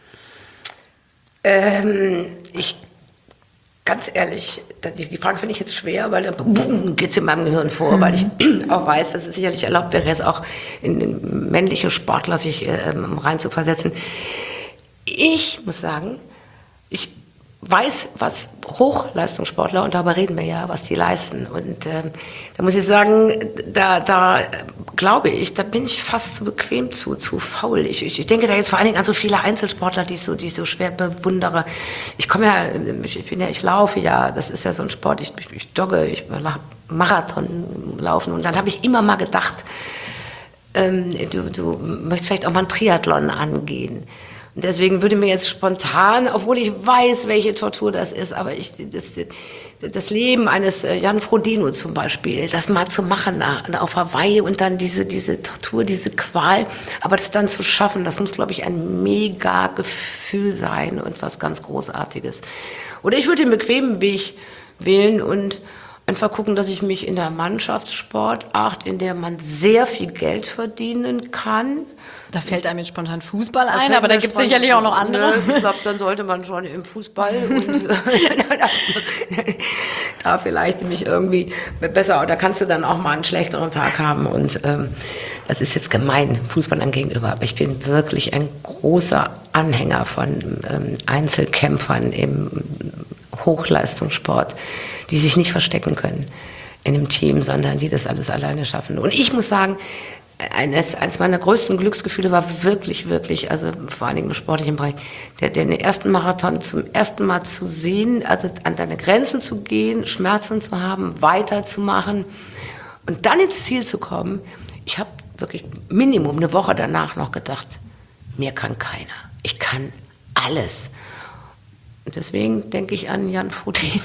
Ähm, ich Ganz ehrlich, die Frage finde ich jetzt schwer, weil da geht es in meinem Gehirn vor, mhm. weil ich auch weiß, dass es sicherlich erlaubt wäre, es auch in männliche Sportler sich äh, rein zu versetzen. Ich muss sagen, ich weiß, was Hochleistungssportler, und darüber reden wir ja, was die leisten. Und äh, da muss ich sagen, da, da glaube ich, da bin ich fast zu bequem, zu, zu faul. Ich, ich, ich denke da jetzt vor allen Dingen an so viele Einzelsportler, die ich so, die ich so schwer bewundere. Ich komme ja, ich, ich, bin ja, ich laufe ja, das ist ja so ein Sport, ich, ich, ich jogge, ich Marathon laufen. Und dann habe ich immer mal gedacht, ähm, du, du möchtest vielleicht auch mal einen Triathlon angehen. Und deswegen würde mir jetzt spontan, obwohl ich weiß, welche Tortur das ist, aber ich, das, das Leben eines Jan Frodeno zum Beispiel, das mal zu machen auf Hawaii und dann diese, diese Tortur, diese Qual, aber das dann zu schaffen, das muss, glaube ich, ein mega Gefühl sein und was ganz Großartiges. Oder ich würde den bequemen Weg wählen und einfach gucken, dass ich mich in der Mannschaftssportart, in der man sehr viel Geld verdienen kann. Da fällt einem jetzt spontan Fußball ein, aber da gibt es sicherlich auch noch andere. Ne, ich glaube, dann sollte man schon im Fußball und da vielleicht mich irgendwie besser, oder kannst du dann auch mal einen schlechteren Tag haben. Und ähm, das ist jetzt gemein Fußballern gegenüber, aber ich bin wirklich ein großer Anhänger von ähm, Einzelkämpfern im Hochleistungssport, die sich nicht verstecken können in einem Team, sondern die das alles alleine schaffen. Und ich muss sagen, eines, eines meiner größten Glücksgefühle war wirklich, wirklich, also vor allen Dingen im sportlichen Bereich, der, den ersten Marathon zum ersten Mal zu sehen, also an deine Grenzen zu gehen, Schmerzen zu haben, weiterzumachen und dann ins Ziel zu kommen. Ich habe wirklich Minimum eine Woche danach noch gedacht, mir kann keiner, ich kann alles. Und deswegen denke ich an Jan Frodeno.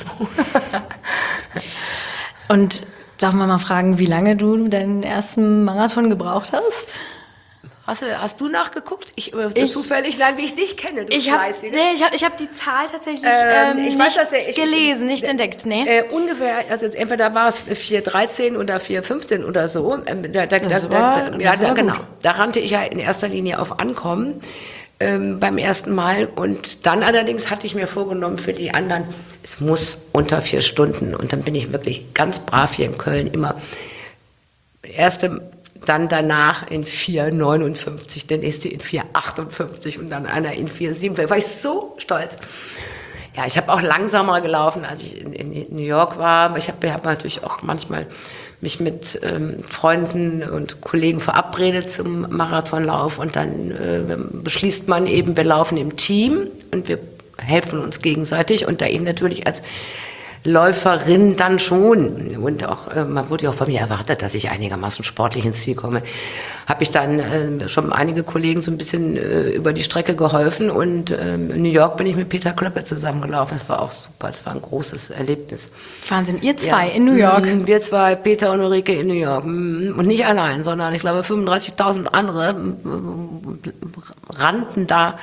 Und darf man mal fragen, wie lange du deinen ersten Marathon gebraucht hast? Hast du, hast du nachgeguckt? Ich, ich zufällig, nein, wie ich dich kenne, du ich hab, nee, ich habe ich hab die Zahl tatsächlich ähm, ähm, ich nicht weiß, dass er, ich, gelesen, nicht äh, entdeckt. Nee. Äh, ungefähr, also entweder war es vier dreizehn oder vier fünfzehn oder so. Ähm, da, da, das da, war, da, ja, das war genau. Gut. Da rannte ich ja in erster Linie auf Ankommen ähm, beim ersten Mal. Und dann allerdings hatte ich mir vorgenommen für die anderen, es muss unter vier Stunden. Und dann bin ich wirklich ganz brav hier in Köln immer erste, dann danach in vier neunundfünfzig, der nächste in vier achtundfünfzig und dann einer in vier siebenundvierzig. Da war ich so stolz. Ja, ich habe auch langsamer gelaufen, als ich in, in New York war. Ich habe hab natürlich auch manchmal mich mit ähm, Freunden und Kollegen verabredet zum Marathonlauf und dann äh, beschließt man eben, wir laufen im Team und wir helfen uns gegenseitig. Und da ich natürlich als Läuferin dann schon. Und auch, äh, man wurde ja auch von mir erwartet, dass ich einigermaßen sportlich ins Ziel komme. Habe ich dann äh, schon einige Kollegen so ein bisschen äh, über die Strecke geholfen. Und äh, in New York bin ich mit Peter Klöppe zusammengelaufen. Das war auch super, das war ein großes Erlebnis. Wahnsinn, ihr zwei Ja. in New York. Mhm, wir zwei, Peter und Ulrike in New York. Mhm. Und nicht allein, sondern ich glaube fünfunddreißigtausend andere rannten da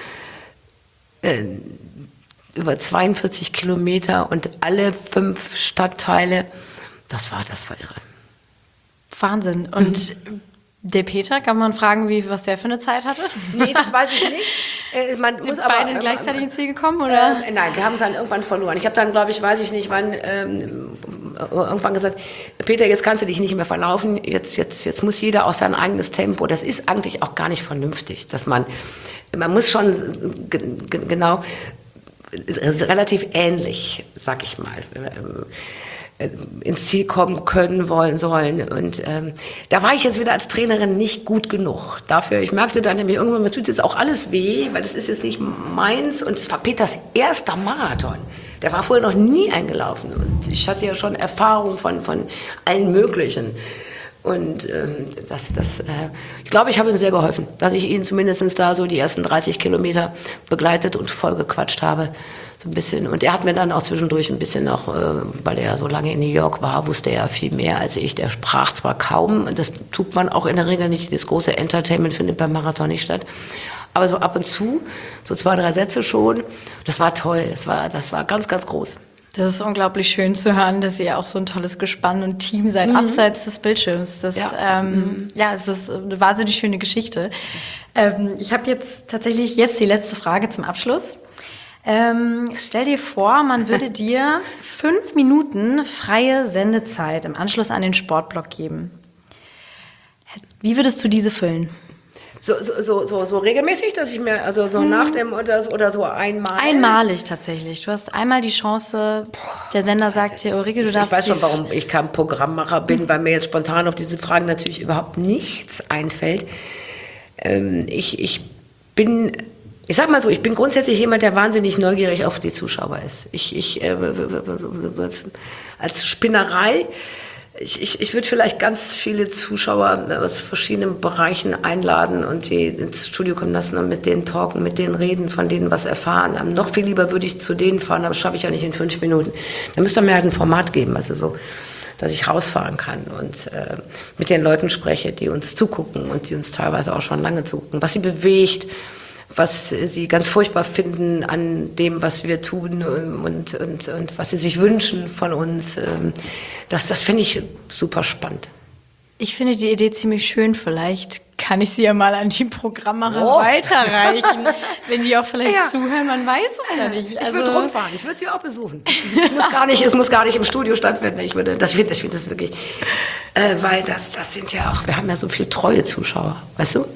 äh, über zweiundvierzig Kilometer und alle fünf Stadtteile. Das war, das war irre. Wahnsinn. Und mhm. der Peter, kann man fragen, wie, was der für eine Zeit hatte? Nee, das weiß ich nicht. Äh, man Sind muss beide aber, gleichzeitig ins Ziel gekommen, oder? Äh, nein, wir haben es dann irgendwann verloren. Ich habe dann, glaube ich, weiß ich nicht, wann, ähm, irgendwann gesagt, Peter, jetzt kannst du dich nicht mehr verlaufen, jetzt, jetzt, jetzt muss jeder auch sein eigenes Tempo. Das ist eigentlich auch gar nicht vernünftig, dass man, man muss schon g- g- genau, relativ ähnlich, sag ich mal, äh, ins Ziel kommen können, wollen, sollen. Und ähm, da war ich jetzt wieder als Trainerin nicht gut genug dafür. Ich merkte dann nämlich irgendwann, mir tut jetzt auch alles weh, weil das ist jetzt nicht meins. Und es war Peters erster Marathon. Der war vorher noch nie eingelaufen. Und ich hatte ja schon Erfahrung von, von allen möglichen. Und ähm, das, das, äh, ich glaube, ich habe ihm sehr geholfen, dass ich ihn zumindest da so die ersten dreißig Kilometer begleitet und vollgequatscht habe. So ein bisschen. Und er hat mir dann auch zwischendurch ein bisschen noch, äh, weil er ja so lange in New York war, wusste er viel mehr als ich. Der sprach zwar kaum, das tut man auch in der Regel nicht, das große Entertainment findet beim Marathon nicht statt. Aber so ab und zu, so zwei, drei Sätze schon, das war toll, das war, das war ganz, ganz groß. Das ist unglaublich schön zu hören, dass ihr auch so ein tolles Gespann und Team seid, mhm. abseits des Bildschirms. Das, ja, ähm, mhm. ja, es ist eine wahnsinnig schöne Geschichte. Ähm, ich habe jetzt tatsächlich jetzt die letzte Frage zum Abschluss. Ähm, stell dir vor, man würde dir fünf Minuten freie Sendezeit im Anschluss an den Sportblock geben. Wie würdest du diese füllen? So, so, so, so, so regelmäßig, dass ich mir, also so hm. nach dem oder so, oder so einmal? Einmalig tatsächlich. Du hast einmal die Chance, der Sender sagt dir, Ulrike, du darfst... Ich weiß schon, warum ich kein Programmmacher bin, weil mir jetzt spontan auf diese Fragen natürlich überhaupt nichts einfällt. Ähm, ich, ich bin... Ich sag mal so, ich bin grundsätzlich jemand, der wahnsinnig neugierig auf die Zuschauer ist. Ich, ich äh, als Spinnerei, ich, ich, ich würde vielleicht ganz viele Zuschauer aus verschiedenen Bereichen einladen und sie ins Studio kommen lassen und mit denen talken, mit denen reden, von denen was erfahren. Noch viel lieber würde ich zu denen fahren, aber das schaffe ich ja nicht in fünf Minuten. Da müsste mir halt ein Format geben, also so, dass ich rausfahren kann und äh, mit den Leuten spreche, die uns zugucken und die uns teilweise auch schon lange zugucken, was sie bewegt, was sie ganz furchtbar finden an dem, was wir tun und, und, und was sie sich wünschen von uns. Das, das finde ich super spannend. Ich finde die Idee ziemlich schön. Vielleicht kann ich sie ja mal an die Programmmacher oh. weiterreichen. Wenn die auch vielleicht ja. zuhören, man weiß es ja nicht. Also, ich würde rumfahren, ich würde sie auch besuchen. Es muss gar nicht, es muss gar nicht im Studio stattfinden. Ich würde, das, ich finde das wirklich, äh, weil das, das sind ja auch, wir haben ja so viele treue Zuschauer, weißt du?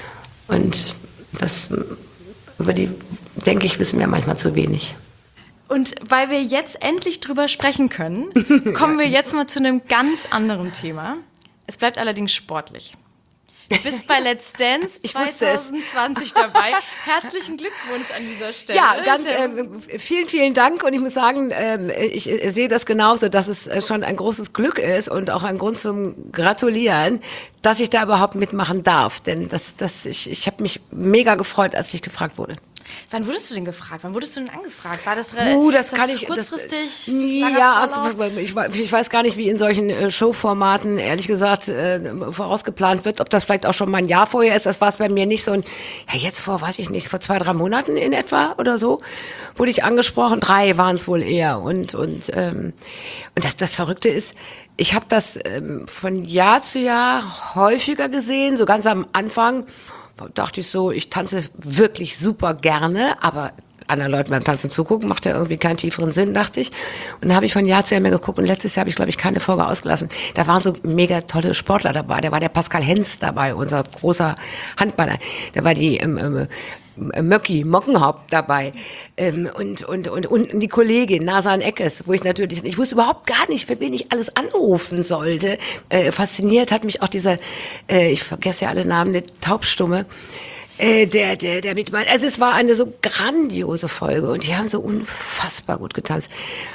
Und das, über die, denke ich, wissen wir manchmal zu wenig. Und weil wir jetzt endlich drüber sprechen können, kommen wir jetzt mal zu einem ganz anderen Thema. Es bleibt allerdings sportlich. Du bist bei Let's Dance zwanzig zwanzig dabei. Herzlichen Glückwunsch an dieser Stelle. Ja, ganz äh, vielen, vielen Dank. Und ich muss sagen, äh, ich äh, sehe das genauso, dass es äh, schon ein großes Glück ist und auch ein Grund zum Gratulieren, dass ich da überhaupt mitmachen darf. Denn das, das, ich, ich habe mich mega gefreut, als ich gefragt wurde. Wann wurdest du denn gefragt? Wann wurdest du denn angefragt? War das, uh, das, das kann ich kurzfristig? Das, ja, ich, ich weiß gar nicht, wie in solchen äh, Showformaten, ehrlich gesagt, äh, vorausgeplant wird. Ob das vielleicht auch schon mal ein Jahr vorher ist. Das war es bei mir nicht so ein, ja jetzt vor, weiß ich nicht, vor zwei, drei Monaten in etwa oder so, wurde ich angesprochen. Drei waren es wohl eher. Und, und, ähm, und das, das Verrückte ist, ich habe das ähm, von Jahr zu Jahr häufiger gesehen, so ganz am Anfang. Dachte ich so, ich tanze wirklich super gerne, aber anderen Leuten beim Tanzen zugucken macht ja irgendwie keinen tieferen Sinn, dachte ich. Und dann habe ich von Jahr zu Jahr mehr geguckt und letztes Jahr habe ich, glaube ich, keine Folge ausgelassen. Da waren so mega tolle Sportler dabei. Da war der Pascal Hens dabei, unser großer Handballer. Da war die ähm, ähm, Möcki Mockenhaupt dabei ähm, und, und, und, und die Kollegin Nasan Eckes, wo ich natürlich, ich wusste überhaupt gar nicht, für wen ich alles anrufen sollte. Äh, fasziniert hat mich auch dieser, äh, ich vergesse ja alle Namen, der Taubstumme, äh, der, der, der mitmacht. Also es war eine so grandiose Folge und die haben so unfassbar gut getanzt.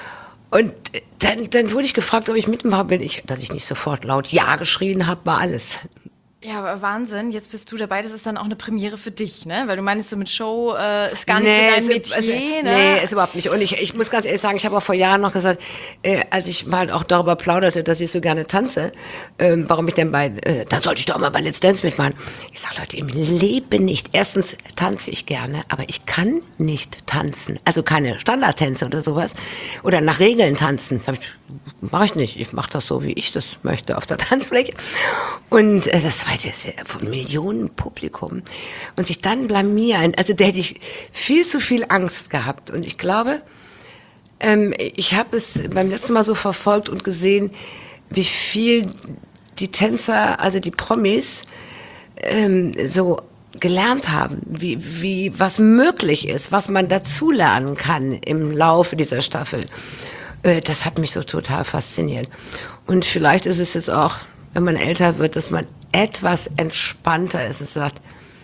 Und dann, dann wurde ich gefragt, ob ich mitmache. Bin ich, dass ich nicht sofort laut Ja geschrien habe, war alles. Ja, aber Wahnsinn, jetzt bist du dabei, das ist dann auch eine Premiere für dich, ne? Weil du meinst, so mit Show äh, ist gar nicht nee, so dein ist, Metier, ist, ne? Nee, ist überhaupt nicht. Und ich, ich muss ganz ehrlich sagen, ich habe auch vor Jahren noch gesagt, äh, als ich mal auch darüber plauderte, dass ich so gerne tanze, ähm, warum ich denn bei, äh, dann sollte ich doch mal bei Let's Dance mitmachen. Ich sage, Leute, im Leben nicht. Erstens tanze ich gerne, aber ich kann nicht tanzen. Also keine Standardtänze oder sowas. Oder nach Regeln tanzen. Das mache ich nicht. Ich mache das so, wie ich das möchte, auf der Tanzfläche. Und äh, das Zweite ist ja von Millionen Publikum. Und sich dann blamieren, also da hätte ich viel zu viel Angst gehabt. Und ich glaube, ähm, ich habe es beim letzten Mal so verfolgt und gesehen, wie viel die Tänzer, also die Promis, ähm, so gelernt haben, wie, wie was möglich ist, was man dazulernen kann im Laufe dieser Staffel. Äh, das hat mich so total fasziniert. Und vielleicht ist es jetzt auch, wenn man älter wird, dass man etwas entspannter ist und sagt,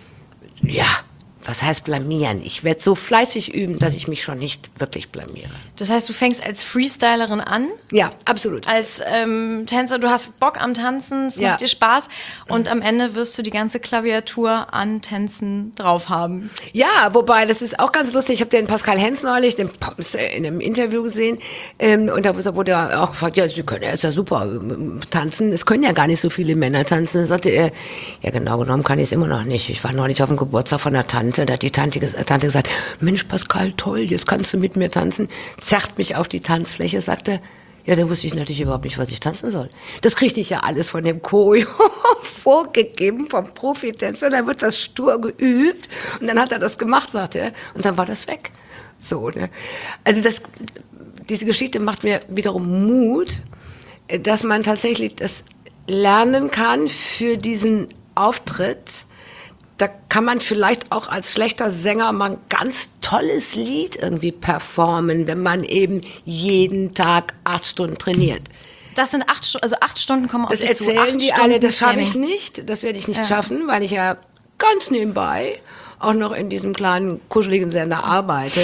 ja, was heißt blamieren? Ich werde so fleißig üben, dass ich mich schon nicht wirklich blamiere. Das heißt, du fängst als Freestylerin an? Ja, absolut. Als ähm, Tänzer, du hast Bock am Tanzen, es Ja. macht dir Spaß und am Ende wirst du die ganze Klaviatur an Tänzen drauf haben. Ja, wobei, das ist auch ganz lustig. Ich habe den Pascal Hens neulich, den Pops, äh, in einem Interview gesehen. Ähm, und da wurde er auch gefragt, ja, Sie können ja, ist ja super ähm, tanzen. Es können ja gar nicht so viele Männer tanzen. Da sagte er, ja, genau genommen kann ich es immer noch nicht. Ich war neulich auf dem Geburtstag von einer Tante. Da hat die Tante, Tante gesagt, Mensch, Pascal, toll, jetzt kannst du mit mir tanzen. Zerrt mich auf die Tanzfläche, sagte, ja, da wusste ich natürlich überhaupt nicht, was ich tanzen soll. Das kriegte ich ja alles von dem Choreo vorgegeben, vom Profitänzer. Dann wird das stur geübt. Und dann hat er das gemacht, sagte er. Und dann war das weg. So, ne? Also das, diese Geschichte macht mir wiederum Mut, dass man tatsächlich das lernen kann für diesen Auftritt. Da kann man vielleicht auch als schlechter Sänger mal ein ganz tolles Lied irgendwie performen, wenn man eben jeden Tag acht Stunden trainiert. Das sind acht Stunden, also acht Stunden kommen auf Das dich zu. erzählen Acht die Stunden alle, das schaffe Training. ich nicht, das werde ich nicht Ja. schaffen, weil ich ja ganz nebenbei auch noch in diesem kleinen, kuscheligen Sender arbeite.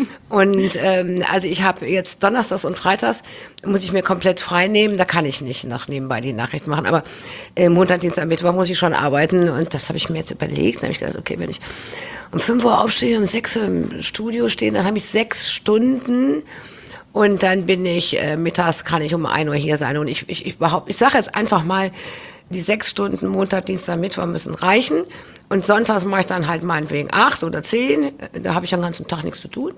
Und ähm, also ich habe jetzt Donnerstags und Freitags, muss ich mir komplett frei nehmen, da kann ich nicht noch nebenbei die Nachrichten machen, aber äh, Montag, Dienstag, Mittwoch muss ich schon arbeiten und das habe ich mir jetzt überlegt. Dann habe ich gedacht, okay, wenn ich um fünf Uhr aufstehe, um sechs Uhr im Studio stehe, dann habe ich sechs Stunden und dann bin ich, äh, mittags kann ich um ein Uhr hier sein und ich, ich, ich behaupte, ich sage jetzt einfach mal, die sechs Stunden Montag, Dienstag, Mittwoch müssen reichen. Und sonntags mache ich dann halt meinetwegen acht oder zehn. Da habe ich den ganzen Tag nichts zu tun.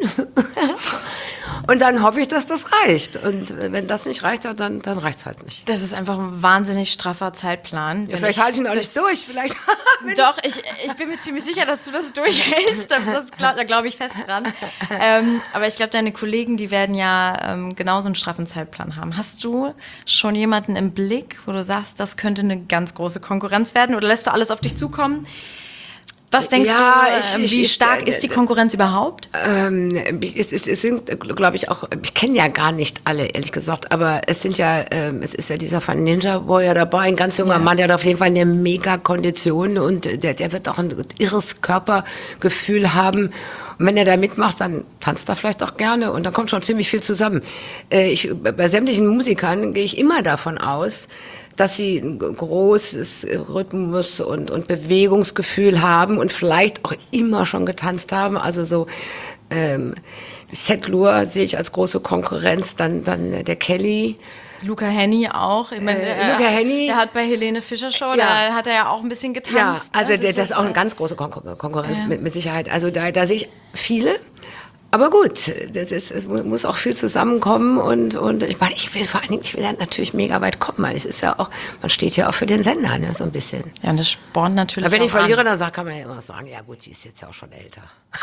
Und dann hoffe ich, dass das reicht. Und wenn das nicht reicht, dann, dann reicht es halt nicht. Das ist einfach ein wahnsinnig straffer Zeitplan. Ja, Wenn vielleicht halte ich ihn auch das- nicht durch. Vielleicht Doch, ich, ich bin mir ziemlich sicher, dass du das durchhältst. Das glaub, da glaube ich fest dran. Ähm, aber ich glaube, deine Kollegen, die werden ja ähm, genauso einen straffen Zeitplan haben. Hast du schon jemanden im Blick, wo du sagst, das könnte eine ganz große Konkurrenz werden? Oder lässt du alles auf dich zukommen? Was denkst Ja, du, ich- ähm, ich- wie ich- stark äh, ist die Konkurrenz überhaupt? Ähm, es, es, es sind, glaube ich, auch, ich kenne ja gar nicht alle, ehrlich gesagt, aber es sind ja, ähm, es ist ja dieser von Ninja Warrior dabei, ein ganz junger Ja. Mann, der hat auf jeden Fall eine mega Kondition und der, der wird auch ein irres Körpergefühl haben. Und wenn er da mitmacht, dann tanzt er vielleicht auch gerne und dann kommt schon ziemlich viel zusammen. Äh, ich, bei sämtlichen Musikern gehe ich immer davon aus, dass sie ein großes Rhythmus- und, und Bewegungsgefühl haben und vielleicht auch immer schon getanzt haben. Also so ähm, Seth Lure sehe ich als große Konkurrenz, dann, dann der Kelly. Luca Henny auch. Ich meine, Äh, der, Luca Henny. der hat bei Helene Fischer Show, Ja. da hat er ja auch ein bisschen getanzt. Ja, also ne? der, das ist auch eine ganz große Konkur- Konkurrenz mit, mit Sicherheit. Also da, da sehe ich viele. Aber gut, das ist, es muss auch viel zusammenkommen und, und ich meine, ich will vor allen Dingen, ich will dann natürlich mega weit kommen, weil es ist ja auch, man steht ja auch für den Sender, ne, so ein bisschen. Ja, und das spornt natürlich Aber wenn ich auch an. verliere, dann sagt, kann man ja immer sagen, ja gut, die ist jetzt ja auch schon älter.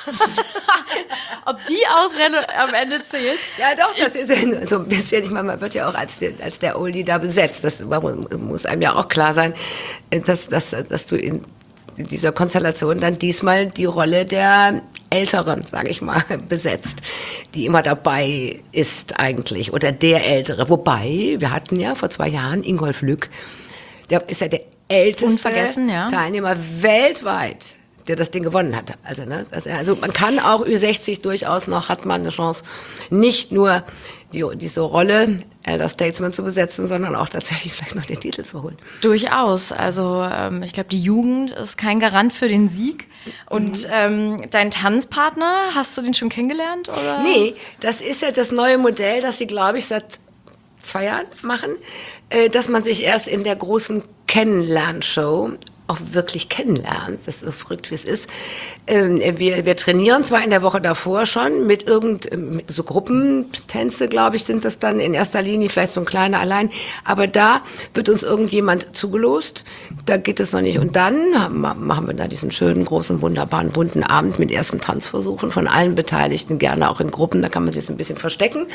Ob die Ausrenne am Ende zählt? Ja, doch, das ist ja so ein bisschen, ich meine, man wird ja auch als der, als der Oldie da besetzt. Das muss einem ja auch klar sein, dass, dass, dass du in dieser Konstellation dann diesmal die Rolle der Älteren, sage ich mal, besetzt, die immer dabei ist eigentlich, oder der Ältere. Wobei, wir hatten ja vor zwei Jahren Ingolf Lück, der ist ja der älteste Unvergessen, ja. Teilnehmer weltweit, der das Ding gewonnen hat. Also, ne, also man kann auch Ü sechzig durchaus noch, hat man eine Chance, nicht nur die, diese Rolle Elder Statesman zu besetzen, sondern auch tatsächlich vielleicht noch den Titel zu holen. Durchaus. Also ähm, ich glaube, die Jugend ist kein Garant für den Sieg. Und mhm. ähm, dein Tanzpartner, hast du den schon kennengelernt? Oder? Nee, das ist ja das neue Modell, das sie, glaube ich, seit zwei Jahren machen, äh, dass man sich erst in der großen Kennenlernshow auch wirklich kennenlernt. Das ist so verrückt, wie es ist. Ähm, wir, wir trainieren zwar in der Woche davor schon mit irgend mit so Gruppentänze, glaube ich, sind das dann in erster Linie, vielleicht so ein kleiner allein, aber da wird uns irgendjemand zugelost, da geht es noch nicht. Und dann haben, machen wir da diesen schönen, großen, wunderbaren, bunten Abend mit ersten Tanzversuchen von allen Beteiligten, gerne auch in Gruppen, da kann man sich ein bisschen verstecken.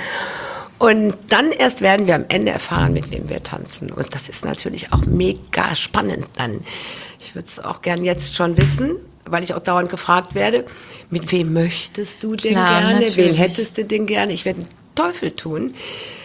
Und dann erst werden wir am Ende erfahren, mit wem wir tanzen. Und das ist natürlich auch mega spannend dann. Ich würde es auch gern jetzt schon wissen, weil ich auch dauernd gefragt werde, mit wem möchtest du denn Klar, gerne? natürlich. Wen hättest du denn gerne? Ich werde den Teufel tun,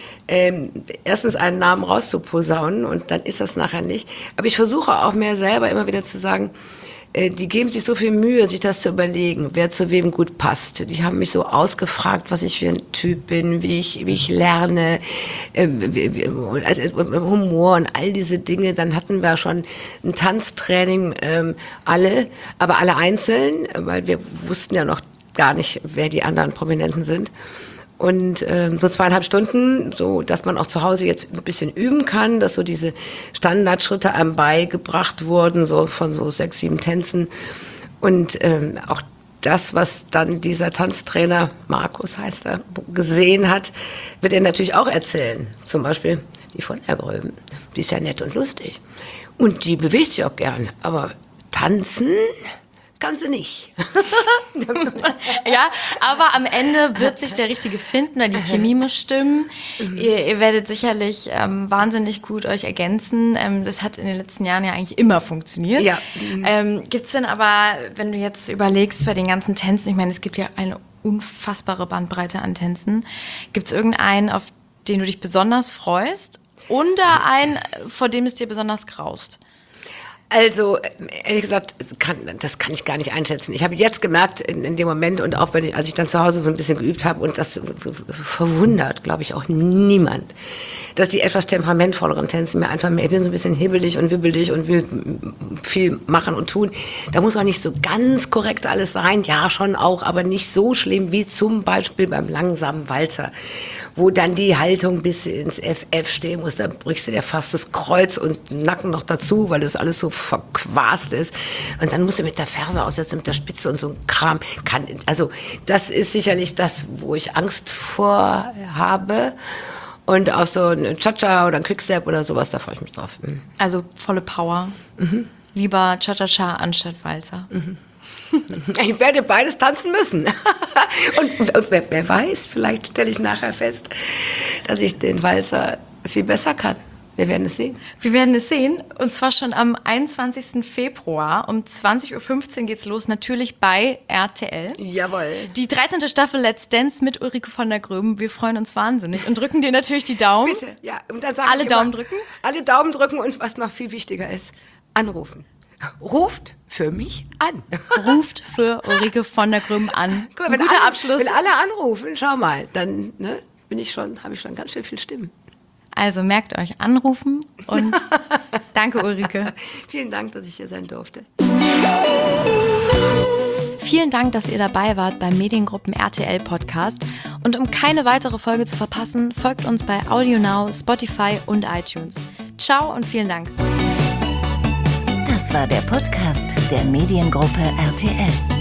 ähm, erstens einen Namen rauszuposaunen und dann ist das nachher nicht. Aber ich versuche auch mir selber immer wieder zu sagen, die geben sich so viel Mühe, sich das zu überlegen, wer zu wem gut passt. Die haben mich so ausgefragt, was ich für ein Typ bin, wie ich, wie ich lerne, äh, wie, wie, also Humor und all diese Dinge. Dann hatten wir schon ein Tanztraining, ähm, alle, aber alle einzeln, weil wir wussten ja noch gar nicht, wer die anderen Prominenten sind. Und ähm, so zweieinhalb Stunden, so dass man auch zu Hause jetzt ein bisschen üben kann, dass so diese Standardschritte einem beigebracht wurden, so von so sechs, sieben Tänzen. Und ähm, auch das, was dann dieser Tanztrainer, Markus heißt er, gesehen hat, wird er natürlich auch erzählen. Zum Beispiel die von Ergröben. Die ist ja nett und lustig. Und die bewegt sich auch gern. Aber tanzen kann sie nicht. Ja, aber am Ende wird sich der Richtige finden, weil die Chemie muss stimmen. Mhm. Ihr, ihr werdet sicherlich ähm, wahnsinnig gut euch ergänzen. Ähm, das hat in den letzten Jahren ja eigentlich immer funktioniert. Ja. Mhm. Ähm, gibt's denn aber, wenn du jetzt überlegst, bei den ganzen Tänzen, ich meine, es gibt ja eine unfassbare Bandbreite an Tänzen. Gibt es irgendeinen, auf den du dich besonders freust? Oder einen, vor dem es dir besonders graust? Also, ehrlich gesagt, kann, das kann ich gar nicht einschätzen. Ich habe jetzt gemerkt, in, in dem Moment und auch wenn ich, als ich dann zu Hause so ein bisschen geübt habe, und das verwundert, glaube ich, auch niemand, dass die etwas temperamentvolleren Tänze mir einfach mehr, ich bin so ein bisschen hibbelig und wibbelig und will viel machen und tun. Da muss auch nicht so ganz korrekt alles sein, ja schon auch, aber nicht so schlimm wie zum Beispiel beim langsamen Walzer, wo dann die Haltung bis ins F F stehen muss, da brichst du dir fast das Kreuz und Nacken noch dazu, weil das alles so verquast ist. Und dann musst du mit der Ferse aussetzen, mit der Spitze und so ein Kram. Kann, also das ist sicherlich das, wo ich Angst vor habe. Und auf so ein Cha-Cha oder ein Quickstep oder sowas, da freue ich mich drauf. Mhm. Also volle Power. Mhm. Lieber Cha-Cha-Cha anstatt Walzer. Mhm. Ich werde beides tanzen müssen. Und, und wer, wer weiß, vielleicht stelle ich nachher fest, dass ich den Walzer viel besser kann. Wir werden es sehen. Wir werden es sehen. Und zwar schon am einundzwanzigsten Februar um zwanzig Uhr fünfzehn geht's los. Natürlich bei R T L. Jawohl. Die dreizehnte Staffel Let's Dance mit Ulrike von der Gröben. Wir freuen uns wahnsinnig und drücken dir natürlich die Daumen. Bitte, ja. Und dann sage alle ich Daumen immer, drücken? Alle Daumen drücken und was noch viel wichtiger ist, anrufen. Ruft für mich an. Ruft für Ulrike von der Gröben an. Guck mal, wenn guter alle, Abschluss. Wenn alle anrufen, schau mal, dann ne, bin ich schon, habe ich schon ganz schön viel Stimmen. Also merkt euch, anrufen und danke, Ulrike. Vielen Dank, dass ich hier sein durfte. Vielen Dank, dass ihr dabei wart beim Mediengruppen R T L Podcast. Und um keine weitere Folge zu verpassen, folgt uns bei AudioNow, Spotify und iTunes. Ciao und vielen Dank. Das war der Podcast der Mediengruppe R T L.